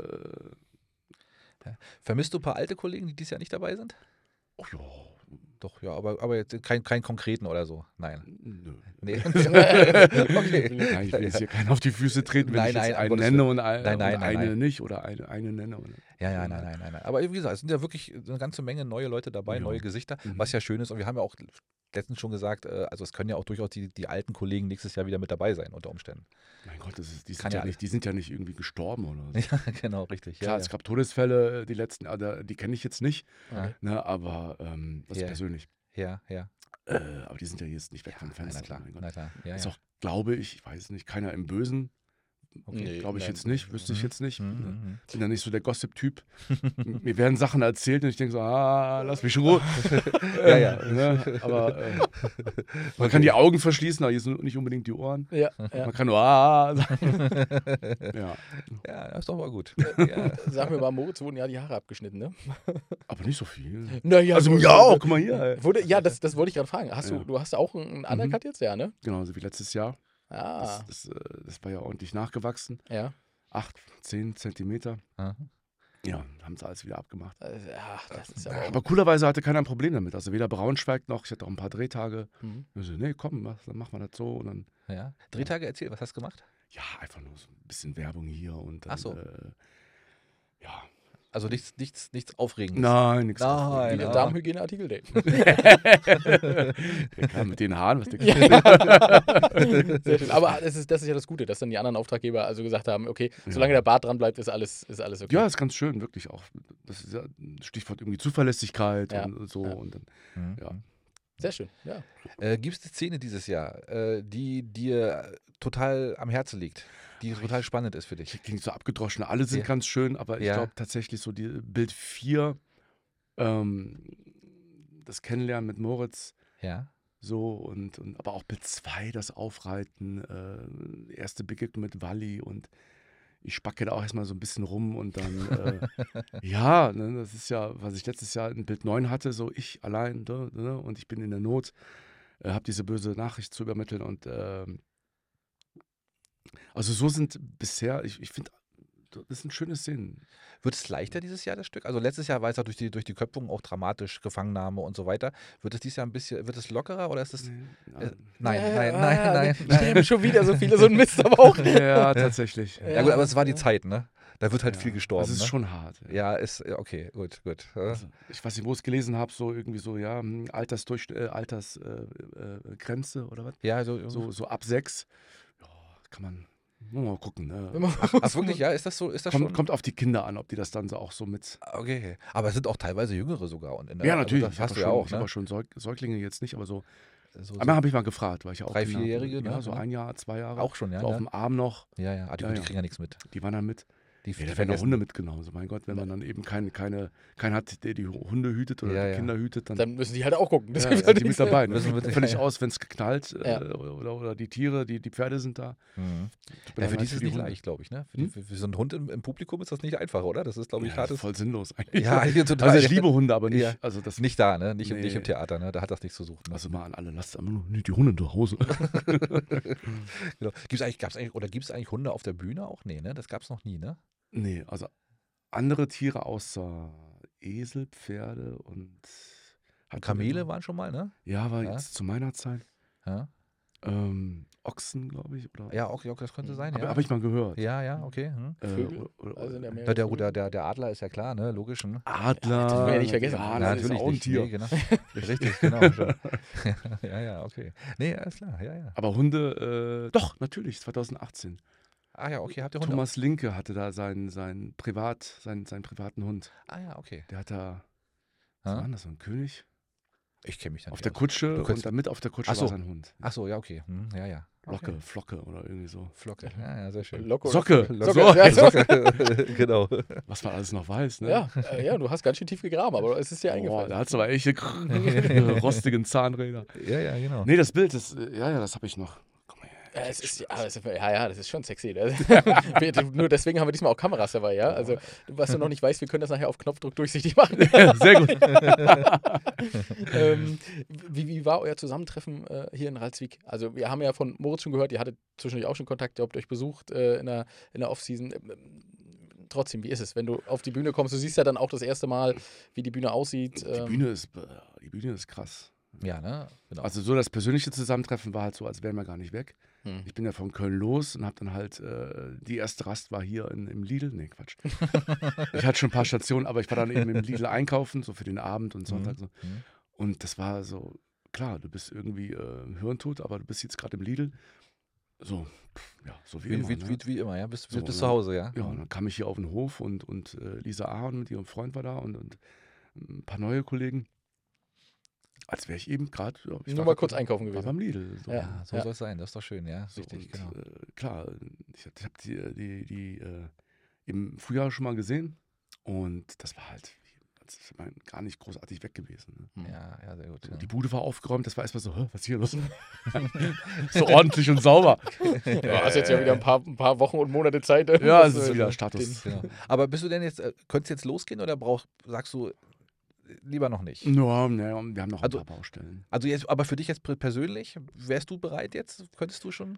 äh, Vermisst du ein paar alte Kollegen, die dieses Jahr nicht dabei sind? oh, ja, Doch, ja, aber, aber jetzt kein, kein konkreten oder so. Nein. nö. Nee. Okay. Nein, ich will jetzt hier keinen auf die Füße treten, wenn Nein, ich jetzt nein, um einen Gottes nenne Willen. und, ein, Nein, nein, und nein, eine nein. nicht oder eine, eine nenne. Oder, Ja, ja, nein, nein, nein, nein. Aber wie gesagt, es sind ja wirklich eine ganze Menge neue Leute dabei, Ja. neue Gesichter, Mhm. was ja schön ist. Und wir haben ja auch letztens schon gesagt, äh, also es können ja auch durchaus die, die alten Kollegen nächstes Jahr wieder mit dabei sein, unter Umständen. Mein Gott, das ist, die, Kann sind ja ja nicht, die sind ja nicht irgendwie gestorben oder so. Ja, genau, richtig. Klar, Ja, es gab Todesfälle, die letzten, aber die kenne ich jetzt nicht, ja, ne, aber ähm, das Ja. persönlich. ja, ja. Äh, aber die sind ja jetzt nicht weg vom Na Fenster. klar, mein Gott. na klar. Ja, Ist ja. auch, glaube ich, ich weiß nicht, keiner im Bösen. Nee, Glaube ich nein. jetzt nicht, wüsste ich Mhm. jetzt nicht. Mhm, Ne? mhm. Bin ja nicht so der Gossip-Typ. Mir werden Sachen erzählt und ich denke so, ah, lass mich in Ruhe. Ja, ja. Ne? Aber äh, man kann die Augen verschließen, aber jetzt nicht unbedingt die Ohren. Ja, ja. Man kann nur ah sagen. Ja, Ja, das ist doch mal gut. Ja. Sag mir mal, Moritz wurden ja die Haare abgeschnitten, ne? aber nicht so viel. Naja, Also mir auch, guck mal hier. ey. Wurde, ja, das, das wollte ich gerade fragen. Hast Ja. du, du hast auch einen Undercut jetzt, ja, ne? Genauso wie letztes Jahr. Ah, Das, das, äh, das war ja ordentlich nachgewachsen. ja. Acht, zehn Zentimeter. Aha. Ja, haben sie alles wieder abgemacht. Also, ja, das ist aber auch. Aber coolerweise hatte keiner ein Problem damit. Also weder Braunschweig noch, ich hatte auch ein paar Drehtage. Mhm. Ich so, nee, komm, mach- dann machen wir das so. Und dann, Ja. Drehtage erzähl, was hast du gemacht? ja, einfach nur so ein bisschen Werbung hier und dann. Ach so. Äh, ja. Also nichts, nichts, nichts Aufregendes. Nein, nichts. Nein, Wieder ja. Darmhygieneartikel Day. Ja, klar, mit den Haaren, was der Sehr schön. Aber das ist, das ist ja das Gute, dass dann die anderen Auftraggeber also gesagt haben, okay, solange der Bart dran bleibt, ist alles, ist alles okay. Ja, ist ganz schön, wirklich auch. Das ist ja ein Stichwort irgendwie Zuverlässigkeit Ja, und so. ja. Und dann, Mhm. Ja. Sehr schön, ja. Äh, Gibt es eine Szene dieses Jahr, äh, die dir total am Herzen liegt, die total spannend ist für dich? klingt so abgedroschen. Alle sind Ja. ganz schön, aber ich Ja. glaube tatsächlich so die Bild vier, ähm, das Kennenlernen mit Moritz, Ja. so und, und aber auch Bild zwei, das Aufreiten, äh, erste Begegnung mit Walli und ich spacke da auch erstmal so ein bisschen rum und dann, äh, ja, ne, das ist ja, was ich letztes Jahr in Bild neun hatte, so ich allein, ne, ne, und ich bin in der Not, äh, habe diese böse Nachricht zu übermitteln und ähm, also so sind bisher, ich, ich finde, das sind schöne Szenen. Wird es leichter dieses Jahr, das Stück? Also letztes Jahr war es ja durch die, durch die Köpfung auch dramatisch, Gefangennahme und so weiter. Wird es dieses Jahr ein bisschen, wird es lockerer oder ist es... Nee, Äh, nein. nein, nein, nein, Ah, nein, Ich nein. nehme schon wieder so viele, so ein Mist, aber auch. Ja, tatsächlich. Ja. Ja gut, aber es war die Zeit, ne? Da wird halt Ja. viel gestorben. Das ist ne? schon hart. Ja, ist, ja, okay, gut, gut. Ja. Also, ich weiß nicht, wo ich es gelesen habe, so irgendwie so, ja, hm, Altersdurch äh, Altersgrenze äh, äh, Grenze oder was? Ja, so, So, so ab sechs. Ja, kann man mal gucken. Ne? Ach wirklich, ja, ist das so, ist das Kommt, schon? kommt auf die Kinder an, ob die das dann so auch so mit. Okay, aber es sind auch teilweise Jüngere sogar. Und in der, Ja, natürlich. Also das hast ich du habe ja schon, auch, ich habe ne? auch schon Säug, Säuglinge jetzt nicht, aber so. So, so, Einmal habe ich mal gefragt, weil ich ja auch. Drei, Kinder habe. Vierjährige, Ja, ne? so Ja. ein Jahr, zwei Jahre. auch schon, ja. So auf ja. dem Arm noch. Ja, ja, ah, die, Ja, die ja. kriegen ja nichts mit. Die waren dann mit. Die, Ja, die da werden auch vergessen. Hunde mitgenommen. Also mein Gott, wenn man dann eben kein, keine, keinen hat, der die Hunde hütet oder Ja, die ja. Kinder hütet, dann, Dann müssen die halt auch gucken. Das ja, hilft sind halt die mit nichts. dabei. Ne? Müssen wir- Fällt nicht ja, ja. aus, wenn es geknallt äh, Ja. oder, oder, oder die Tiere, die, die Pferde sind da. Mhm. Tut mir Ja, für leid die ist es nicht Hunde. leicht, glaube ich. Ne? Für, Hm? die, für, für so einen Hund im, im Publikum ist das nicht einfach, oder? Das ist, glaube ich, Ja, das hartes. ist voll sinnlos eigentlich. Ja, eigentlich total. Also ich liebe Hunde, aber nicht. Ja. Also das Nicht da, ne? Nicht, im, nicht im Nee. Theater, ne? Da hat das nichts zu suchen. Ne? Also mal an alle, lasst aber nur nicht die Hunde zu Hause. Genau. Gibt's eigentlich, gab's eigentlich, oder gibt es eigentlich Hunde auf der Bühne auch? Nee, ne? Das gab es noch nie, ne? Nee, also andere Tiere außer Esel, Pferde und hatten wir Kamele noch? waren schon mal, ne? Ja, war Ja. jetzt zu meiner Zeit. Ja, Ähm, Ochsen, glaube ich. Oder? ja auch, ja, das könnte sein, Habe ja. hab ich mal gehört. Ja, ja, okay. Hm. Äh, Vögel? oder, oder, Also in oder Amerika Ja, der, Vögel? der, der, der Adler ist ja klar, ne? Logisch. Ne? Adler. das will man ja nicht vergessen. Ja, Na, das ist auch ein nicht. Tier. Nee, genau. Richtig, genau. Schon. ja, ja, okay. Nee, alles klar, ja, ja. Aber Hunde, äh, doch, natürlich, zwanzig achtzehn. Ah ja, okay, habt ihr Hunde? Thomas Linke hatte da seinen, seinen, Privat, seinen, seinen privaten Hund. Ah ja, okay. Der hat da, was Ha? war denn das, so ein König? Ich kenne mich da Auf nicht der aus. Kutsche Du könntest- und damit auf der Kutsche Ach so. war sein Hund. Ach so, ja, okay. Hm, ja, ja. Flocke, Okay. Flocke oder irgendwie so. Flocke. Ja, ja, sehr schön. Locke oder Socke. Flocke? So. Socke. Ja, Socke. Socke. Genau. Was man alles noch weiß, ne? Ja, äh, ja, du hast ganz schön tief gegraben, aber es ist dir Boah, eingefallen. da hat es aber echt rostigen Zahnräder. Ja, ja, genau. Nee, das Bild, das, äh, ja, ja, das habe ich noch. Guck mal her. Ja, es ist, ja, das ist, ja, ja, das ist schon sexy. Das, wir, nur deswegen haben wir diesmal auch Kameras dabei, ja. Also, was du noch nicht weißt, wir können das nachher auf Knopfdruck durchsichtig machen. Sehr gut. ähm, wie, wie war euer Zusammentreffen äh, hier in Ralswiek? Also, wir haben ja von Moritz schon gehört, ihr hattet zwischendurch auch schon Kontakt, ihr habt euch besucht äh, in der, in der Off-Season. Ähm, trotzdem, wie ist es, wenn du auf die Bühne kommst? Du siehst ja dann auch das erste Mal, wie die Bühne aussieht. Die ähm, Bühne ist, äh, die Bühne ist krass. Ja, ne? Genau. Also so das persönliche Zusammentreffen war halt so, als wären wir gar nicht weg. hm. Ich bin ja von Köln los und habe dann halt, äh, die erste Rast war hier in, im Lidl. Nee, Quatsch. Ich hatte schon ein paar Stationen, aber ich war dann eben im Lidl einkaufen, so für den Abend und Sonntag. So. Mhm. Und das war so, klar, du bist irgendwie äh, hirntot, aber du bist jetzt gerade im Lidl. So, pff, ja, so wie, Wie, immer. wie, ne? wie, wie immer, ja? Bist, So, bist ne? zu Hause, ja? Ja, und dann kam ich hier auf den Hof und, und äh, Lisa Ahorn mit ihrem Freund war da und, und ein paar neue Kollegen. Als wäre ich eben gerade. Ja, ich Nur war mal grad kurz beim- einkaufen war gewesen. beim Lidl. So. Ja. Ja, so Ja. soll es sein, das ist doch schön, ja. So, Richtig, und, genau. äh, klar, ich, ich habe die, die, die äh, im Frühjahr schon mal gesehen und das war halt das ist, ich mein, gar nicht großartig weg gewesen. Ne? Ja, ja, sehr gut. So, Ja. die Bude war aufgeräumt, das war erstmal so, hä, was ist hier los? So ordentlich und sauber. Du hast jetzt ja wieder ein paar, ein paar Wochen und Monate Zeit. äh, Ja, das, es ist äh, wieder den- Status. Genau. Aber bist du denn jetzt, äh, könntest du jetzt losgehen oder brauch, sagst du, äh, lieber noch nicht? Ja, ja, wir haben noch Also- ein paar Baustellen. Also jetzt, aber für dich jetzt pr- persönlich, wärst du bereit jetzt? Könntest du schon?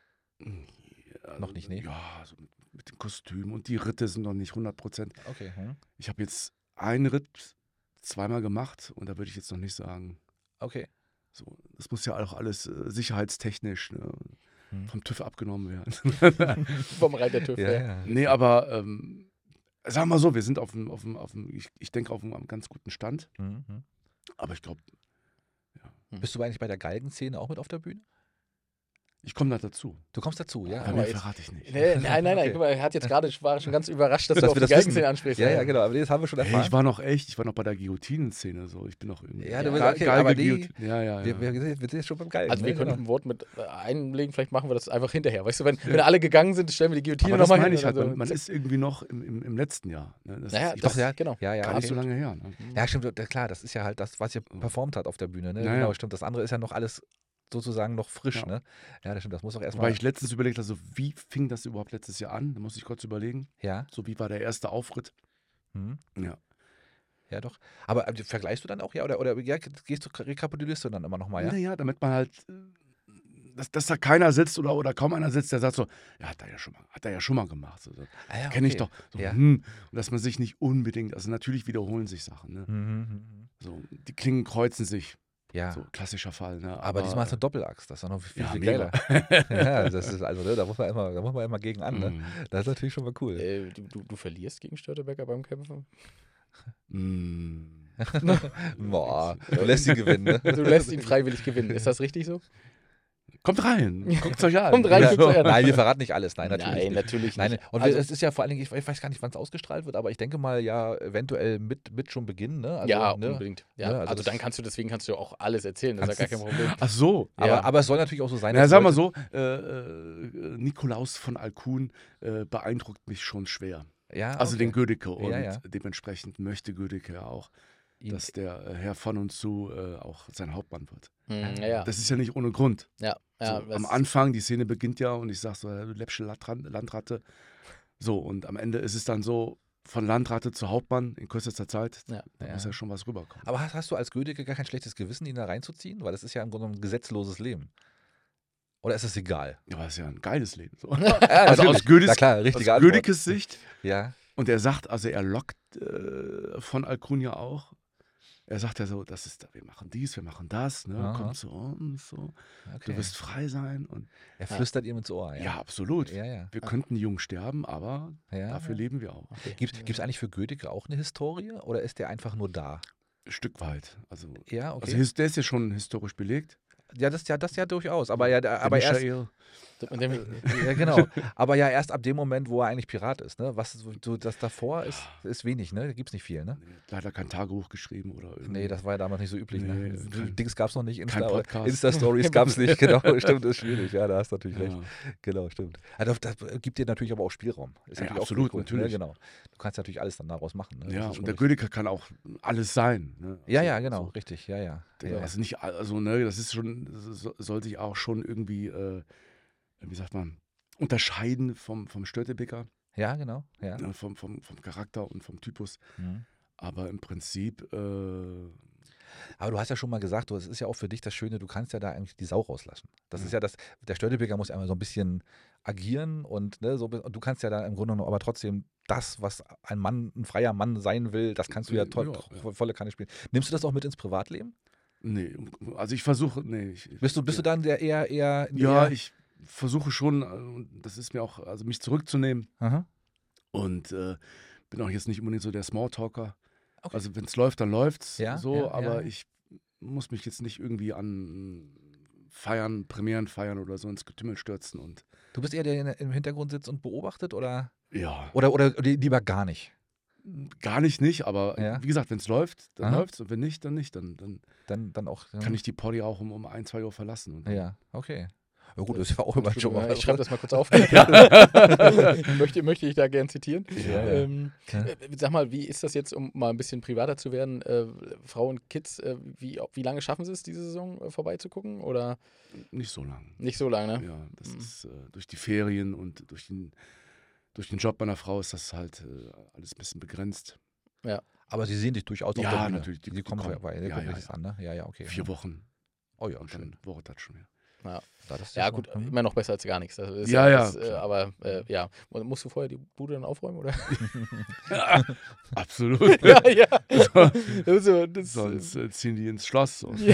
Ja, Noch nicht, nee. Ja, so mit, mit dem Kostüm und die Ritte sind noch nicht hundert Prozent. Okay. Hm. Ich habe jetzt einen Ritt zweimal gemacht und da würde ich jetzt noch nicht sagen, Okay. so, das muss ja auch alles äh, sicherheitstechnisch ne, Hm. vom TÜV abgenommen werden. Vom Reiter TÜV. Ja, Ja, ja. Nee, aber ähm, sagen wir mal so, wir sind auf dem, auf dem, auf dem ich, ich denke, auf einem, einem ganz guten Stand. Hm, hm. Aber ich glaube, Bist du eigentlich bei der Galgenszene auch mit auf der Bühne? ich komme da dazu. Du kommst dazu, ja. Ah, Aber aber mehr jetzt- verrate ich nicht. Nee, nein, nein, nein. Okay. Guck mal, er hat jetzt gerade, war schon ganz überrascht, dass, Dass du auf wir die das wissen. Galgenszene ansprichst. Ja, ja, genau. Aber das haben wir schon Hey, erfahren. ich war noch echt, ich war noch bei der Guillotinen-Szene. So. Ich bin noch irgendwie. Ja, du Ja, bist, Ge- okay, Geige, aber die, Guillotine. Ja, ja, ja. wir, wir, wir sind jetzt schon beim Galgen. Also wir ne? können Genau. ein Wort mit äh, einlegen, vielleicht machen wir das einfach hinterher. Weißt du, wenn, wenn alle gegangen sind, stellen wir die Guillotine Aber das nochmal meine hin. ich halt, oder man, so. man ist irgendwie noch im, im, im letzten Jahr. Ne? Das Naja, ist, ich das, Doch, ja. genau. Ja, ja. gar nicht okay. so lange her. Ne? Ja, stimmt, ja, klar, das ist ja halt das, was ihr performt hat auf der Bühne, ne? Ja, Genau, ja. stimmt. Das andere ist ja noch alles sozusagen noch frisch, Ja. ne? Ja, das stimmt, das muss auch Weil erstmal. ich letztens überlegt habe, so, wie fing das überhaupt letztes Jahr an? Da muss ich kurz überlegen. Ja, So, wie war der erste Auftritt? hm, Ja. ja doch. Aber äh, vergleichst du dann auch, ja, oder, oder ja, gehst du, rekapitulierst du dann immer nochmal, ja? Naja, damit man halt, äh, dass, dass da keiner sitzt oder, oder kaum einer sitzt, der sagt so, ja, hat er ja schon mal, hat er ja schon mal gemacht. So, so. Ah, ja, Kenne ich okay. doch. So, Ja. hm, und dass man sich nicht unbedingt, also natürlich wiederholen sich Sachen. Ne? Mhm, mhm, mhm. So, die Klingen kreuzen sich. Ja. So, klassischer Fall. Ne? Aber, diesmal ist eine Doppelachs, das ist doch noch viel, ja, viel mega. geiler. Ja, das ist also, ne, da muss man immer, da muss man immer gegen an, ne? Mm. Das ist natürlich schon mal cool. Äh, du, du, du verlierst gegen Störtebecker beim Kämpfen? Mm. Boah, du lässt ihn gewinnen, ne? Du lässt ihn freiwillig gewinnen. Ist das richtig so? Kommt rein, guckt euch an. Kommt rein, Ja. guckt's euch an. Nein, wir verraten nicht alles. Nein, natürlich Nein, nicht. natürlich Nein, nicht. und Also- es ist ja vor allen Dingen, ich weiß gar nicht, wann es ausgestrahlt wird, aber ich denke mal ja eventuell mit, mit schon beginnen. Ne? Also, ja, ne? unbedingt. Ja, Ne, also, also das- dann kannst du, deswegen kannst du auch alles erzählen, das ist ja gar kein Problem. Ach so. Aber, Ja. aber es soll natürlich auch so sein. Na, dass sag mal Leute- so, äh, äh, Nikolaus von Alkuhn äh, beeindruckt mich schon schwer. Ja, Also okay. den Gödecke und Ja, ja. dementsprechend möchte Gödecke ja auch, Ihn- dass der äh, Herr von und zu äh, auch sein Hauptmann wird. Hm, ja, ja. Das ist ja nicht ohne Grund. ja, ja, so, das- am Anfang, die Szene beginnt ja und ich sag so, du läppsche Landrat- Landratte. So, und am Ende ist es dann so, von Landratte zu Hauptmann in kürzester Zeit, Ja. da Ja. muss ja schon was rüberkommen. Aber hast, hast du als Gödecke gar kein schlechtes Gewissen, ihn da reinzuziehen? Weil das ist ja im Grunde ein gesetzloses Leben. Oder ist es egal? Ja, aber es ist ja ein geiles Leben. So. Ja, Also aus Goethes, Na klar, aus richtige Antwort. Gödekes Sicht. Ja, Und er sagt, also er lockt äh, von Alcunia auch. Er sagt ja so, das ist, wir machen dies, wir machen das, ne? Aha. Komm zu uns, so. okay. Du wirst frei sein. Und er flüstert ihm ins Ohr. ja, Ja, absolut. ja. ja. Wir könnten jung sterben, aber ja dafür ja. leben wir auch. Okay. Gibt es eigentlich für Gödecke auch eine Historie oder ist der einfach nur da? Ein Stück weit. Also, Ja, okay. also his- der ist ja schon historisch belegt. ja, das ja, das ja durchaus. Aber ja, da- Der aber erst, Michael. Mit dem, ja, genau. Aber ja, erst ab dem Moment, wo er eigentlich Pirat ist. Ne? Was so, so das davor ist, ist wenig. Ne, da gibt es nicht viel. Ne? Leider kein Tagebuch geschrieben oder irgendwie. Nee, das war ja damals nicht so üblich. Nee, ne? kein- Dings gab es noch nicht. Insta, kein Podcast. Insta-Stories gab es nicht. Genau, stimmt, ist schwierig. Ja, da hast du natürlich recht. Ja. Genau, stimmt. Also, das gibt dir natürlich aber auch Spielraum. Ist Ja, natürlich absolut, auch cool, natürlich. Ne? Genau. Du kannst natürlich alles dann daraus machen. Ne? Das Ja, ist schon und der richtig. Gödecke kann auch alles sein. Ne? Ja, Also, ja, genau, so. richtig. Ja, ja. Der- ja, ja. Also nicht, also ne, das ist schon, das so- soll sich auch schon irgendwie, äh, wie sagt man, unterscheiden vom, vom Störtebeker, ja genau. Ja. ne, vom, vom, vom Charakter und vom Typus. Mhm. Aber im Prinzip, äh, Aber du hast ja schon mal gesagt, du, es ist ja auch für dich das Schöne, du kannst ja da eigentlich die Sau rauslassen. Das Ja. ist ja das, der Störtebeker muss einmal so ein bisschen agieren und, ne, so, und du kannst ja da im Grunde genommen aber trotzdem das, was ein Mann, ein freier Mann sein will, das kannst du ja, Ja, toll, ja. volle Kanne spielen. Nimmst du das auch mit ins Privatleben? nee, also ich versuche, nee. Ich, Bist du, bist du dann der eher, eher, Ja, eher ich versuche schon, äh, und das ist mir auch, also mich zurückzunehmen Aha. und äh, bin auch jetzt nicht unbedingt so der Smalltalker. Okay. Also wenn es läuft, dann läuft's Ja, so, ja, aber ja. ich muss mich jetzt nicht irgendwie an Feiern, Premieren feiern oder so ins Getümmel stürzen und Du bist eher der, der im Hintergrund sitzt und beobachtet oder, ja, oder, oder lieber gar nicht? gar nicht nicht, aber Ja. wie gesagt, wenn es läuft, dann Aha. läuft's und wenn nicht, dann nicht, dann, dann Dann, dann auch. kann ich die Poddy auch um, um ein, zwei Uhr verlassen. Und dann, Ja, okay. Ja gut, das ist ja auch immer schon mal. ich schreibe das mal kurz auf. möchte, möchte ich da gern zitieren. Ja, ja. Ähm, Ja. äh, Sag mal, wie ist das jetzt, um mal ein bisschen privater zu werden? Äh, Frau und Kids, äh, wie, wie lange schaffen sie es, diese Saison äh, vorbeizugucken? Oder Nicht so lang. nicht so lange? Ne? Ja, das Mhm. ist äh, durch die Ferien und durch den, durch den Job meiner Frau ist das halt äh, alles ein bisschen begrenzt. Aber sie sehen dich durchaus auf Ja, der Bühne. natürlich, die- Die, die kommen kommen. vorbei. Die Ja, gucken ja, sich das ja. an, ne? Ja, ja, okay. Vier ja. Wochen Oh ja, und schön. dann Woche das schon wieder. Ja. Da, das ist Ja, schon gut, mal- hm. immer noch besser als gar nichts. Das ist Ja, ja, Das, äh, klar. aber äh, ja, Und musst du vorher die Bude dann aufräumen, oder? Absolut. ja, ja. Also, das, Sonst äh, ziehen die ins Schloss. So. Richtig.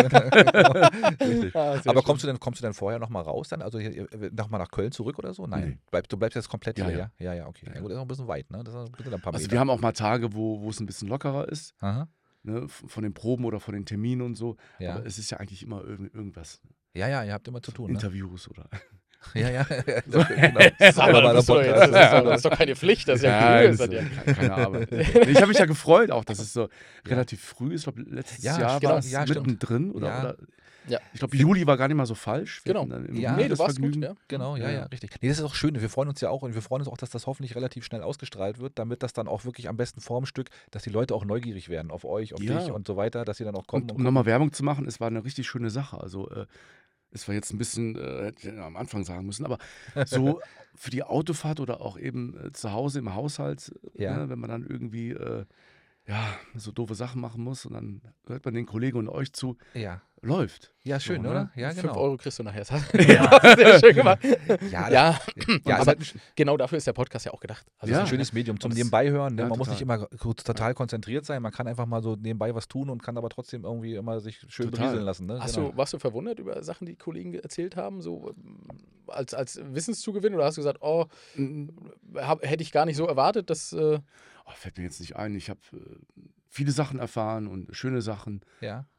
Ah, sehr Aber schön. kommst du denn, kommst du denn vorher nochmal raus dann? Also hier, nochmal nach Köln zurück oder so? Nein. Nee. Bleib, du bleibst jetzt komplett Ja, hier, ja. ja? Ja, ja, okay. Ja, Ja, gut, das ist noch ein bisschen weit, ne? Das ist ein bisschen ein paar Also Meter. wir haben auch mal Tage, wo, wo es ein bisschen lockerer ist, Aha. ne, f- von den Proben oder von den Terminen und so. Ja. Aber es ist ja eigentlich immer irgend, irgendwas. ja, ja, ihr habt immer zu tun, ne? Interviews oder. Ja, ja. So. genau. Das, aber, Aber das, ist doch, Podcast. das, ist doch, das ist doch keine Pflicht, das ist ja, Nein, Gefühl. das Das ist hat ja. ke- keine Arbeit. Nee, ich habe mich ja gefreut auch, dass es so relativ früh ist. Ich glaube, letztes Ja, Jahr genau. war es Ja, stimmt. mittendrin. Oder, Ja. oder Ja. Ich glaube, Juli war gar nicht mal so falsch. Wir Genau. hatten dann im Ja, Juli Nee, du das warst gut, Vergnügen. ja. Genau, ja, Ja, ja, ja. richtig. Nee, das ist auch schön. Wir freuen uns ja auch und wir freuen uns auch, dass das hoffentlich relativ schnell ausgestrahlt wird, damit das dann auch wirklich am besten vorm Stück, dass die Leute auch neugierig werden auf euch, auf Ja. dich und so weiter, dass sie dann auch kommen. Und Und, um nochmal Werbung zu machen, es war eine richtig schöne Sache. Also äh, es war jetzt ein bisschen, äh, hätte ich ja am Anfang sagen müssen, aber so für die Autofahrt oder auch eben äh, zu Hause im Haushalt, äh, Ja. ne, wenn man dann irgendwie äh, ja, so doofe Sachen machen muss und dann hört man den Kollegen und euch zu, ja. läuft. Ja, schön, So, ne? oder? Ja, Fünf genau. Euro kriegst du nachher. Das hast du sehr schön gemacht. Ja, Ja, ja, ist aber halt ein, genau dafür ist der Podcast ja auch gedacht. Also ist Ja. ein schönes Medium zum Das- Nebenbei hören. Ne? ja, Man muss total. nicht immer kurz total konzentriert sein. Man kann einfach mal so nebenbei was tun und kann aber trotzdem irgendwie immer sich schön Total. berieseln lassen. Ne? Hast Genau. du, warst du verwundert über Sachen, die Kollegen erzählt haben, so ähm, als, als Wissenszugewinn? Oder hast du gesagt, oh, Mm, hab, hätte ich gar nicht so erwartet, dass. Äh, Oh, fällt mir jetzt nicht ein. Ich habe äh, viele Sachen erfahren und schöne Sachen. Ja.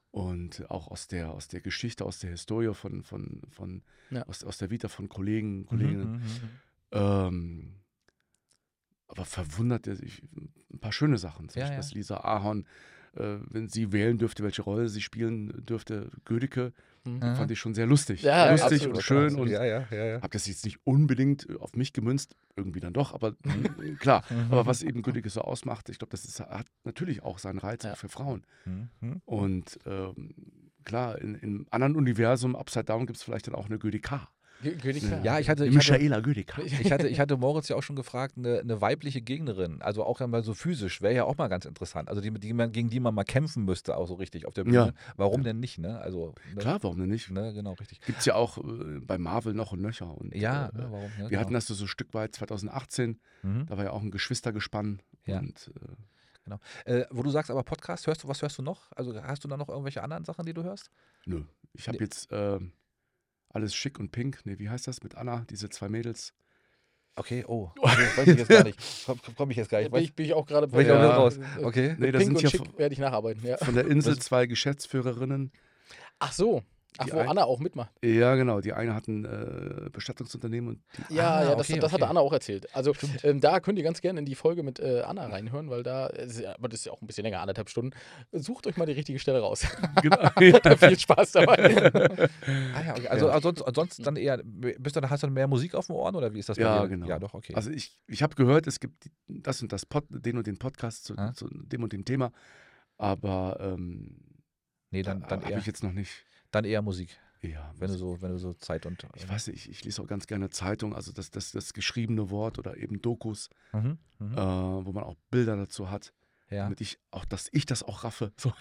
Und auch aus der, aus der Geschichte, aus der Historie von, von, von Ja. aus, aus der Vita von Kollegen, Mhm, Kolleginnen. mhm, mhm. Ähm, aber verwundert er sich ein paar schöne Sachen. Zum Ja, Beispiel, ja. dass Lisa Ahorn, äh, wenn sie wählen dürfte, welche Rolle sie spielen dürfte, Gödeke, Mhm. Mhm. fand ich schon sehr lustig. Ja, lustig absolut, und schön absolut. und ja, ja, ja, ja. habe das jetzt nicht unbedingt äh, auf mich gemünzt, irgendwie dann doch, aber äh, klar. Mhm. Aber was eben Gödeke so ausmacht, ich glaube, das ist, hat natürlich auch seinen Reiz Ja. auch für Frauen. Mhm, mhm. Und ähm, klar, in, im anderen Universum, Upside Down, gibt es vielleicht dann auch eine Gödeka. Gö- Gödeka. Ja, ich hatte, Die ich hatte, Michaela Gödeka. ich hatte, ich hatte Moritz ja auch schon gefragt, eine, eine weibliche Gegnerin, also auch einmal so physisch, wäre ja auch mal ganz interessant. Also die, die man, gegen die man mal kämpfen müsste, auch so richtig auf der Bühne. Ja. Warum Ja. denn nicht, ne? Also, ne? Klar, warum denn nicht? Ne, genau, richtig. Gibt es ja auch äh, bei Marvel noch und nöcher. Und, Ja, äh, ne, warum? Ne, wir hatten genau. das so ein Stück weit zwanzig achtzehn, Mhm. da war ja auch ein Geschwistergespann. Ja. Und äh, Äh, wo du sagst aber Podcast, hörst du, was hörst du noch? Also hast du da noch irgendwelche anderen Sachen, die du hörst? nö, ich habe Nee. jetzt äh, alles schick und pink. Nee, wie heißt das mit Anna, diese zwei Mädels? Okay, oh, okay, weiß ich jetzt gar nicht. Komm, komm ich jetzt gar nicht. Bin ich, bin ich auch gerade Bin ich auch äh, wieder raus. äh, Okay. Nee, das Pink sind und ja Schick von, werde ich nacharbeiten. Ja. von der Insel Was- zwei Geschäftsführerinnen. Ach so. Ach, Die wo ein- Anna auch mitmacht. Ja, genau. Die eine hat ein äh, Bestattungsunternehmen und die Ja, Ah, ja, das, okay, das hatte okay. Anna auch erzählt. Also Stimmt. ähm, da könnt ihr ganz gerne in die Folge mit äh, Anna reinhören, weil da, es ist ja- aber das ist ja auch ein bisschen länger, anderthalb Stunden. Sucht euch mal die richtige Stelle raus. genau. Viel Spaß dabei. Ah ja, okay. Also Ja. ansonsten, ansonsten dann eher, bist du, hast du mehr Musik auf den Ohren oder wie ist das bei Ja, dir? genau. Ja, doch, okay. Also ich, ich habe gehört, es gibt die- das und das Pod, den und den Podcast zu, Ah. zu dem und dem Thema, aber ähm, nee, dann, dann, habe eher, ich jetzt noch nicht. dann eher Musik, Ja, wenn du so, wenn du so Zeit und. ich weiß nicht, ich, ich lese auch ganz gerne Zeitung, also das, das, das geschriebene Wort oder eben Dokus, Mhm, mhm, äh, wo man auch Bilder dazu hat, ja. damit ich auch, dass ich das auch raffe. So.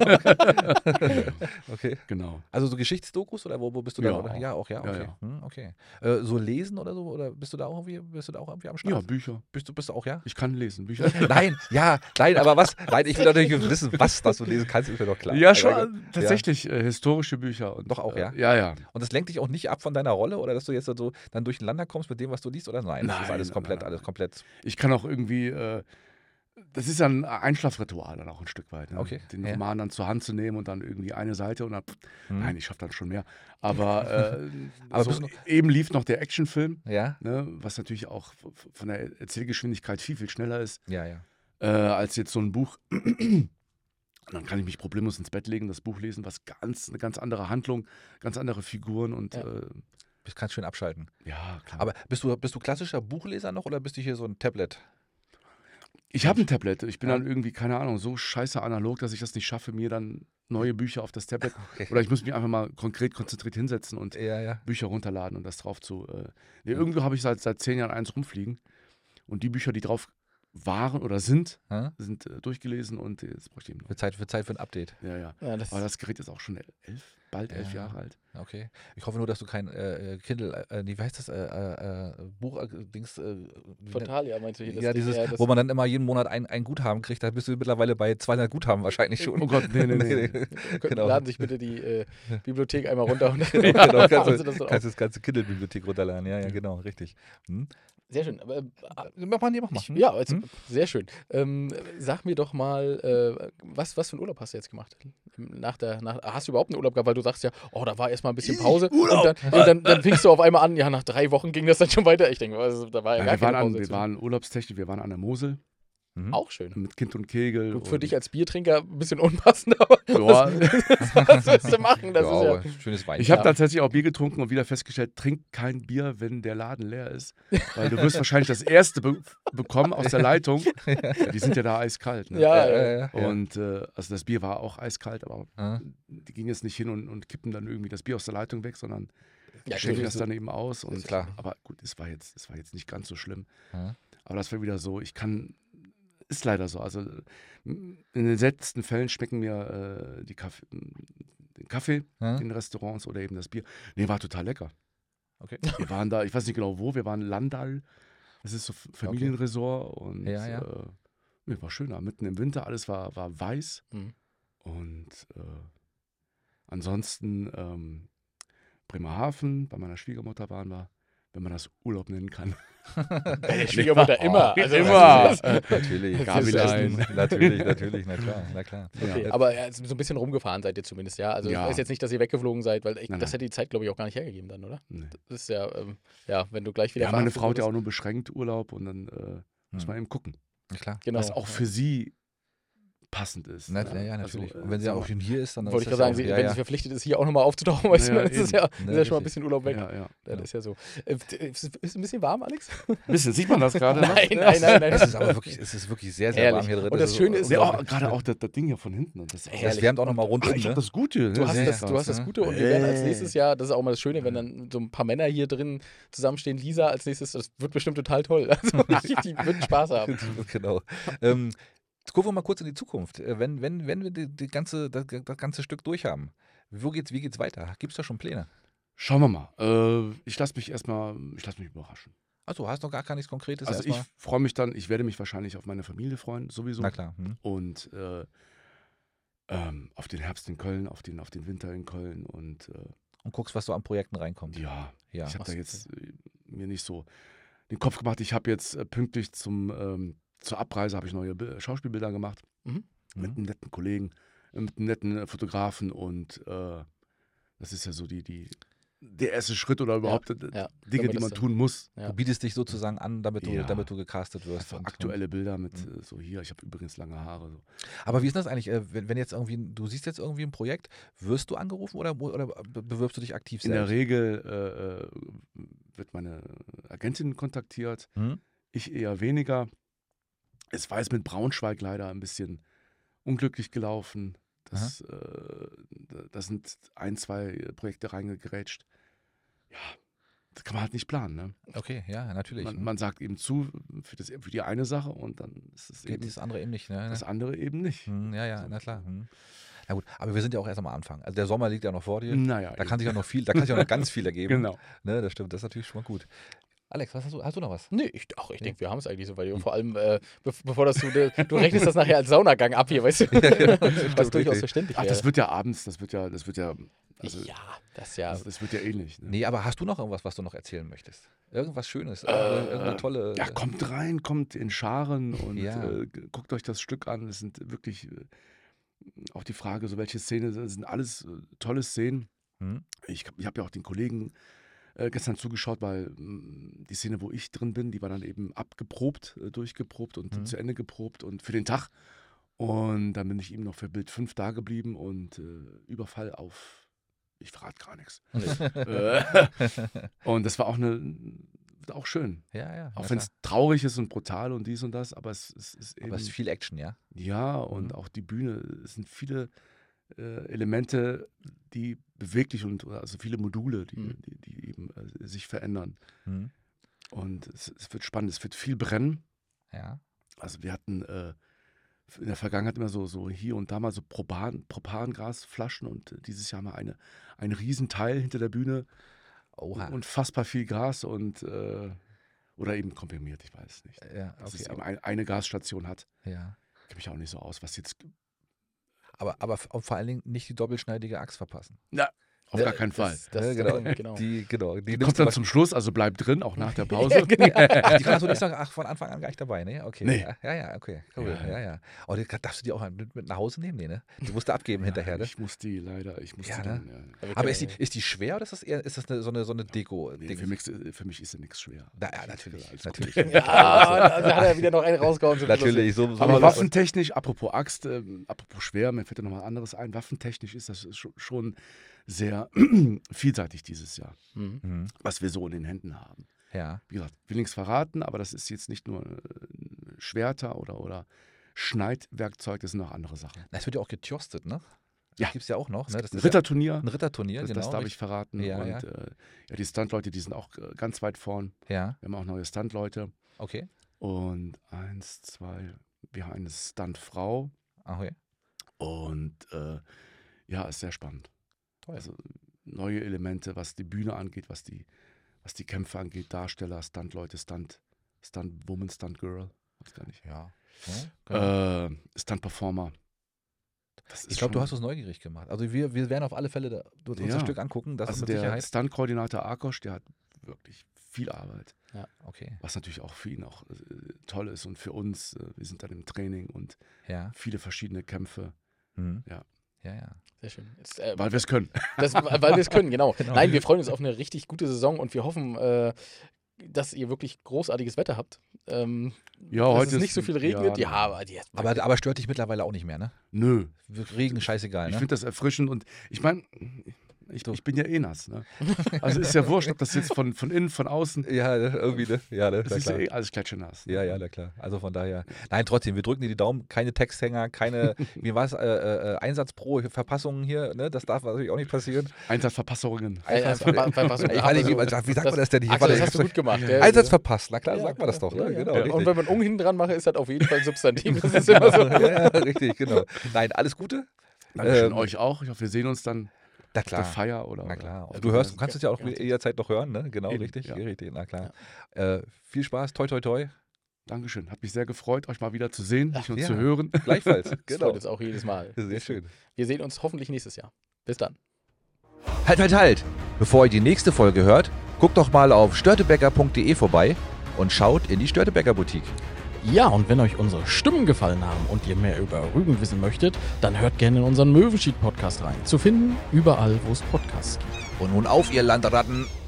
Okay. Genau. Also so Geschichtsdokus oder wo, wo bist du da? Ja, Oder? auch. Ja, auch, ja, Ja, okay. ja. Hm, okay. Äh, so lesen oder so? Oder bist du da auch irgendwie, bist du da auch irgendwie am Start? Ja, Bücher. Bist du, bist du auch, ja? Ich kann lesen, Bücher. Nein, ja, nein, aber was? Nein, ich will natürlich wissen, was das du lesen kannst, ist mir doch klar. Ja, Aber- schon, tatsächlich äh, historische Bücher. Und, Doch auch, ja? Äh, ja, ja. Und das lenkt dich auch nicht ab von deiner Rolle oder dass du jetzt so dann durcheinander kommst mit dem, was du liest oder nein? Das ist Nein, alles nein, komplett, nein, alles nein. komplett. Ich kann auch irgendwie, äh, das ist ja ein Einschlafritual dann auch ein Stück weit. Ne? Okay, Den ja. Roman dann zur Hand zu nehmen und dann irgendwie eine Seite und dann, pff, Hm. nein, ich schaffe dann schon mehr. Aber, äh, Aber so, bist du eben lief noch der Actionfilm, Ja, ne? Was natürlich auch f- von der Erzählgeschwindigkeit viel, viel schneller ist, ja, ja. äh, als jetzt so ein Buch. Und dann kann ich mich problemlos ins Bett legen, das Buch lesen, was ganz, eine ganz andere Handlung, ganz andere Figuren und Ja. äh, Bist kannst schön abschalten. ja, klar. Aber bist du, bist du klassischer Buchleser noch oder bist du hier so ein Tablet? Ich habe ein Tablet. Ich bin Ja. dann irgendwie, keine Ahnung, so scheiße analog, dass ich das nicht schaffe, mir dann neue Bücher auf das Tablet. Okay. Oder ich muss mich einfach mal konkret konzentriert hinsetzen und Ja, ja. Bücher runterladen und das drauf zu. Äh, nee, irgendwie habe ich seit, seit zehn Jahren eins rumfliegen. Und die Bücher, die drauf waren oder sind, Hm? sind äh, durchgelesen und jetzt bräuchte ich eben noch. Wird Zeit, wird Zeit für ein Update. Ja, ja. Ja, das, Aber das Gerät ist auch schon elf, bald elf Ja. Jahre alt. Okay. Ich hoffe nur, dass du kein äh, Kindle, äh, nee, wie heißt das, äh, äh, äh, Buch, äh, Dings, äh, wie von nennt- Thalia meinst du hier? das ja, Ding? dieses, Ja, das- wo man dann immer jeden Monat ein, ein Guthaben kriegt, da bist du mittlerweile bei zweihundert Guthaben wahrscheinlich schon. Oh Gott, nee, nee, nee. Können- genau. Laden sich bitte die äh, Bibliothek einmal runter. Und genau, kannst, haben du, sie das dann kannst das ganze Kindle-Bibliothek runterladen. Ja, ja, genau, richtig. Hm? Sehr schön. Aber, äh, Mach mal, nee, mach mal. ich, Hm? ja, also, Hm? sehr schön. Ähm, sag mir doch mal, äh, was, was für einen Urlaub hast du jetzt gemacht? Nach der, nach, hast du überhaupt einen Urlaub gehabt? Weil du sagst ja, oh, da war erstmal ein bisschen Pause. Urlaub! Und dann, ja, dann, dann fingst du auf einmal an, ja, nach drei Wochen ging das dann schon weiter. Ich denke, also, da war ja Ja, gar wir, waren keine an, Pause. wir dazwischen. waren urlaubstechnisch, wir waren an der Mosel Mhm. Auch schön. mit Kind und Kegel. Gut, für und, dich als Biertrinker ein bisschen unpassend, aber Ja, was willst du machen? Das ja, ist ja, aber schönes Wein. ich habe Ja. tatsächlich auch Bier getrunken und wieder festgestellt, trink kein Bier, wenn der Laden leer ist. Weil du wirst wahrscheinlich das erste be bekommen aus der Leitung. Die sind ja da eiskalt. Ne? ja, ja, ja, ja, ja. Und äh, also das Bier war auch eiskalt, aber Ja. die gingen jetzt nicht hin und, und kippen dann irgendwie das Bier aus der Leitung weg, sondern ja, schenken gut, das dann eben aus. Und, Ist klar. Aber gut, es war jetzt, es war jetzt nicht ganz so schlimm. Ja. Aber das war wieder so, ich kann, ist leider so. Also in den seltensten Fällen schmecken mir äh, die Kaffee, den Kaffee Ja. in den Restaurants oder eben das Bier. Nee, war total lecker. Okay. Wir waren da, ich weiß nicht genau wo, wir waren in Landal. Das ist so F- Familienresort und Ja, ja. Äh, nee, war schön da. Mitten im Winter, alles war, war weiß. Mhm. Und äh, ansonsten ähm, Bremerhaven, bei meiner Schwiegermutter waren wir. wenn man das Urlaub nennen kann. Der Schwiegermutter immer. Also, Immer. das ist- Natürlich. Gabilein. Natürlich, natürlich, na klar, na klar. Okay, Ja. aber ja, so ein bisschen rumgefahren seid ihr zumindest, ja? Also Ja. ich weiß jetzt nicht, dass ihr weggeflogen seid, weil ich, Nein, das nein. hätte die Zeit, glaube ich, auch gar nicht hergegeben dann, oder? Nee. Das ist ja, ähm, ja, wenn du gleich wieder Ja, meine verhaftet Frau hat ja wurdest. auch nur beschränkt Urlaub und dann äh, muss Hm. man eben gucken, Na klar. Genau. was auch für sie passend ist. Na, ne? ja, ja, Also, natürlich. äh, und wenn sie sag auch mal, schon hier ist, dann Wollte ist ich das gerade sagen, ja sie, auch, ja, wenn ja. sie verpflichtet ist, hier auch nochmal aufzutauchen, weißt du, Naja, das ist eben. ja, das Ne, ist ja schon mal ein richtig. bisschen Urlaub weg. Ja, ja. Ja, das ist ja so. Äh, Ist ist ein bisschen warm, Alex? Bisschen, sieht man das gerade? noch? Nein, nein, nein, nein. Es ist aber wirklich, es ist wirklich sehr, sehr Herrlich. warm hier drin. Und das ist Schöne ist- Ja, Ja, auch, gerade auch das, das Ding hier von hinten. Und das, das herrlich. wärmt auch nochmal Ah, rundum, ich ne? hab das Gute. Du hast, sehr das, du hast das krass, Gute und wir werden als Äh. nächstes Jahr, das ist auch mal das Schöne, wenn dann so ein paar Männer hier drin zusammenstehen, Lisa als nächstes, das wird bestimmt total toll. Also richtig, die würden Spaß haben. Genau. Ähm, jetzt gucken wir mal kurz in die Zukunft. Äh, Wenn, wenn, wenn wir die, die ganze, das, das ganze Stück durch haben, wo geht's, wie geht's weiter? Gibt es da schon Pläne? Schauen wir mal. Äh, ich lasse mich erstmal, ich lasse mich überraschen. Achso, hast noch gar, gar nichts Konkretes Also ich erstmal? freue mich dann, ich werde mich wahrscheinlich auf meine Familie freuen, sowieso. Na klar. Hm. Und äh, ähm, auf den Herbst in Köln, auf den, auf den Winter in Köln. Und äh, Und guckst, was so an Projekten reinkommt. ja, Ja. ich habe da was- jetzt äh, mir nicht so den Kopf gemacht. Ich habe jetzt äh, pünktlich zum, ähm, zur Abreise habe ich neue Bi- Schauspielbilder gemacht Mhm. mit Mhm. einem netten Kollegen, äh, mit einem netten äh, Fotografen und äh, das ist ja so die, die, der erste Schritt oder überhaupt äh, ja. Wenn Dinge, man die das man dann- tun muss. Ja. Du bietest dich sozusagen an, damit du, Ja. damit du gecastet wirst. Einfach und- aktuelle Bilder mit Mhm. äh, so hier. Ich habe übrigens lange Haare. So. Aber wie ist das eigentlich, äh, wenn, wenn jetzt irgendwie, du siehst jetzt irgendwie ein Projekt, wirst du angerufen oder, oder be- bewirbst du dich aktiv In der selbst? Regel äh, äh, wird meine Agentin kontaktiert. Hm? Ich eher weniger. Es war jetzt mit Braunschweig leider ein bisschen unglücklich gelaufen. Das, äh, da sind ein, zwei Projekte reingegrätscht. Ja, das kann man halt nicht planen. Ne? Okay, ja, natürlich. Man, Hm. man sagt eben zu für, das, für die eine Sache und dann ist es Geht eben das andere eben nicht, ne? das andere eben nicht. Hm, ja, ja, So. na klar. Hm. Na gut, aber wir sind ja auch erst am Anfang. Also der Sommer liegt ja noch vor dir. Naja, Da eben. kann sich auch noch viel, da kann sich auch noch ganz viel ergeben. genau. Ne, das stimmt, das ist natürlich schon mal gut. Alex, was hast du, hast du noch was? Nee, ich, ach, ich denke, wir haben es eigentlich so weit. Hm. Und vor allem, äh, be bevor das du, du rechnest das nachher als Saunagang ab hier, weißt du? genau, Was stimmt, durchaus richtig. verständlich Ach, wäre. das wird ja abends, das wird ja, das wird ja, also, ja, das ja. das, das wird ja ähnlich. Ne? Nee, aber hast du noch irgendwas, was du noch erzählen möchtest? Irgendwas Schönes? Irgendeine, irgendeine tolle. Ja, kommt rein, kommt in Scharen und Ja. äh, g- guckt euch das Stück an. Es sind wirklich äh, auch die Frage, so welche Szene, das sind alles äh, tolle Szenen. Hm? Ich, hab- ich habe ja auch den Kollegen äh, gestern zugeschaut, weil mh, die Szene, wo ich drin bin, die war dann eben abgeprobt, äh, durchgeprobt und Mhm. zu Ende geprobt und für den Tag. Und dann bin ich eben noch für Bild fünf da geblieben und äh, Überfall auf, ich verrate gar nichts. Äh, und das war auch eine, auch schön. Ja, ja. Auch na wenn es klar. traurig ist und brutal und dies und das, aber es, es ist eben. Aber es ist viel Action, ja? Ja, und Mhm. auch die Bühne. Es sind viele äh, Elemente, die beweglich und also viele Module, die, Mhm. die, die eben äh, sich verändern. Hm? Und es, es wird spannend, es wird viel brennen. Ja. Also wir hatten äh, in der Vergangenheit immer so, so hier und da mal so Propan, Propangasflaschen und äh, dieses Jahr mal eine, ein Riesenteil hinter der Bühne. Oha. Unfassbar viel Gas und äh, oder eben komprimiert, ich weiß es nicht. ja, Dass es okay. eben Aber, ein, eine Gasstation hat. ja. Kenne mich auch nicht so aus, was jetzt. Aber, aber f- vor allen Dingen nicht die doppelschneidige Axt verpassen. Na, auf Ja, gar keinen Fall. Das, das, Ja, genau. genau. genau. Die, genau. Die, Die nimmst kommt du dann zum Schluss, also bleibt drin, auch nach der Pause. Ja, genau. Ach, die kannst du nicht sagen, ach, von Anfang an gar nicht dabei, ne? Okay. Nee. Ja, ja, ja, okay. Cool. Ja, Ja, ja. ja. Oh, die darfst du die auch mit, mit nach Hause nehmen, nee, ne? Die musst du abgeben hinterher, ne? Ich muss die leider, ich muss Ja, die ne? dann. Ja. wir Aber können ist die, ja- ist die schwer oder ist das eher ist das eine, so eine, so eine Deko? Nee, für, mich, für mich ist ja nichts schwer. Na, ja, natürlich. Alles natürlich. gut. Ja, da hat er wieder noch einen rausgehauen. zum Schluss. Natürlich. So, so Aber was- waffentechnisch, apropos Axt, ähm, apropos schwer, mir fällt ja noch mal anderes ein. Waffentechnisch ist das schon, schon sehr vielseitig dieses Jahr, Mhm. Mhm. was wir so in den Händen haben. Ja. Wie gesagt, will nichts verraten, aber das ist jetzt nicht nur äh, Schwerter oder, oder Schneidwerkzeug, das sind noch andere Sachen. Na, es wird ja auch getjostet, ne? Ja. Das gibt es ja auch noch. Ne? Das Ein ist ja Ritterturnier, ein Ritterturnier, das, genau. das darf ich richtig. verraten. Ja, und ja. Äh, ja, die Stuntleute, die sind auch äh, ganz weit vorn. Ja, Wir haben auch neue Stuntleute. okay. Und eins, zwei, wir haben eine Stuntfrau. Okay. Und äh, ja, ist sehr spannend. Toll. Also neue Elemente, was die Bühne angeht, was die, was die Kämpfe angeht, Darsteller, Stuntleute, Stunt, Stunt-Woman, Stunt-Girl, weiß gar nicht. Ja. Ja, genau. Äh, Stunt-Performer. Das Ich ist glaube, du schon- hast uns neugierig gemacht. Also wir, wir werden auf alle Fälle da, uns Ja. das Stück angucken, das Also ist mit der Sicherheit. Stunt-Koordinator Arkosch, der hat wirklich viel Arbeit. Okay. Was natürlich auch für ihn auch äh, toll ist und für uns. Äh, wir sind dann im Training und Ja. viele verschiedene Kämpfe, Mhm. Ja. Ja, ja. Sehr schön. Jetzt, äh, weil wir es können. das, weil wir es können, genau. Genau. Nein, wir freuen uns auf eine richtig gute Saison und wir hoffen, äh, dass ihr wirklich großartiges Wetter habt. Ähm, Ja, dass heute es ist- nicht so viel regnet. ja, Ja, aber die, Aber, aber stört dich mittlerweile auch nicht mehr, ne? Nö, Regen, scheißegal, ich ne? finde das erfrischend und ich meine, ich, ich bin ja eh nass. Ne? Also ist ja wurscht, ob das jetzt von, von innen, von außen, Ja, irgendwie, ne? Ja, ne? es Na ist ja klar. eh alles klatschenass. Ja, ja, na klar. Also von daher. Nein, trotzdem, wir drücken dir die Daumen. Keine Texthänger, keine, wie war es, äh, äh, Einsatz pro Verpassungen hier, ne? Das darf natürlich auch nicht passieren. Einsatzverpasserungen. Äh, äh, Verpa- Verpassung. Ich weiß nicht, wie, man, Also, wie sagt man das denn nicht? Axel, Warte, das ich hast du hab's- gut gemacht. Ja. gell? Einsatz verpasst, na klar, Ja, sagt man das doch, ja, ne? ja. Genau, Ja. richtig. Und wenn man um hinten dran mache, ist das auf jeden Fall ein Substantiv. Das ist immer so. ja, ja, richtig, genau. Nein, alles Gute. Dankeschön Ähm, euch auch. Ich hoffe, wir sehen uns dann Na auf der klar. Feier oder. Na klar. oder Du hörst, du oder- kannst es ja auch Ja. jederzeit noch hören, ne? Genau, Eben, richtig. ja. Ja, richtig, na klar. Äh, viel Spaß, toi toi toi. Dankeschön. Hat mich sehr gefreut, euch mal wieder zu sehen, dich und ja. zu hören. Gleichfalls. Das Genau. freut uns auch jedes Mal. Sehr schön. Wir sehen uns hoffentlich nächstes Jahr. Bis dann. Halt, halt, halt! Bevor ihr die nächste Folge hört, guckt doch mal auf störtebecker punkt de vorbei und schaut in die Störtebecker Boutique. Ja, und wenn euch unsere Stimmen gefallen haben und ihr mehr über Rügen wissen möchtet, dann hört gerne in unseren Möwenschied-Podcast rein. Zu finden überall, wo es Podcasts gibt. Und nun auf, ihr Landratten!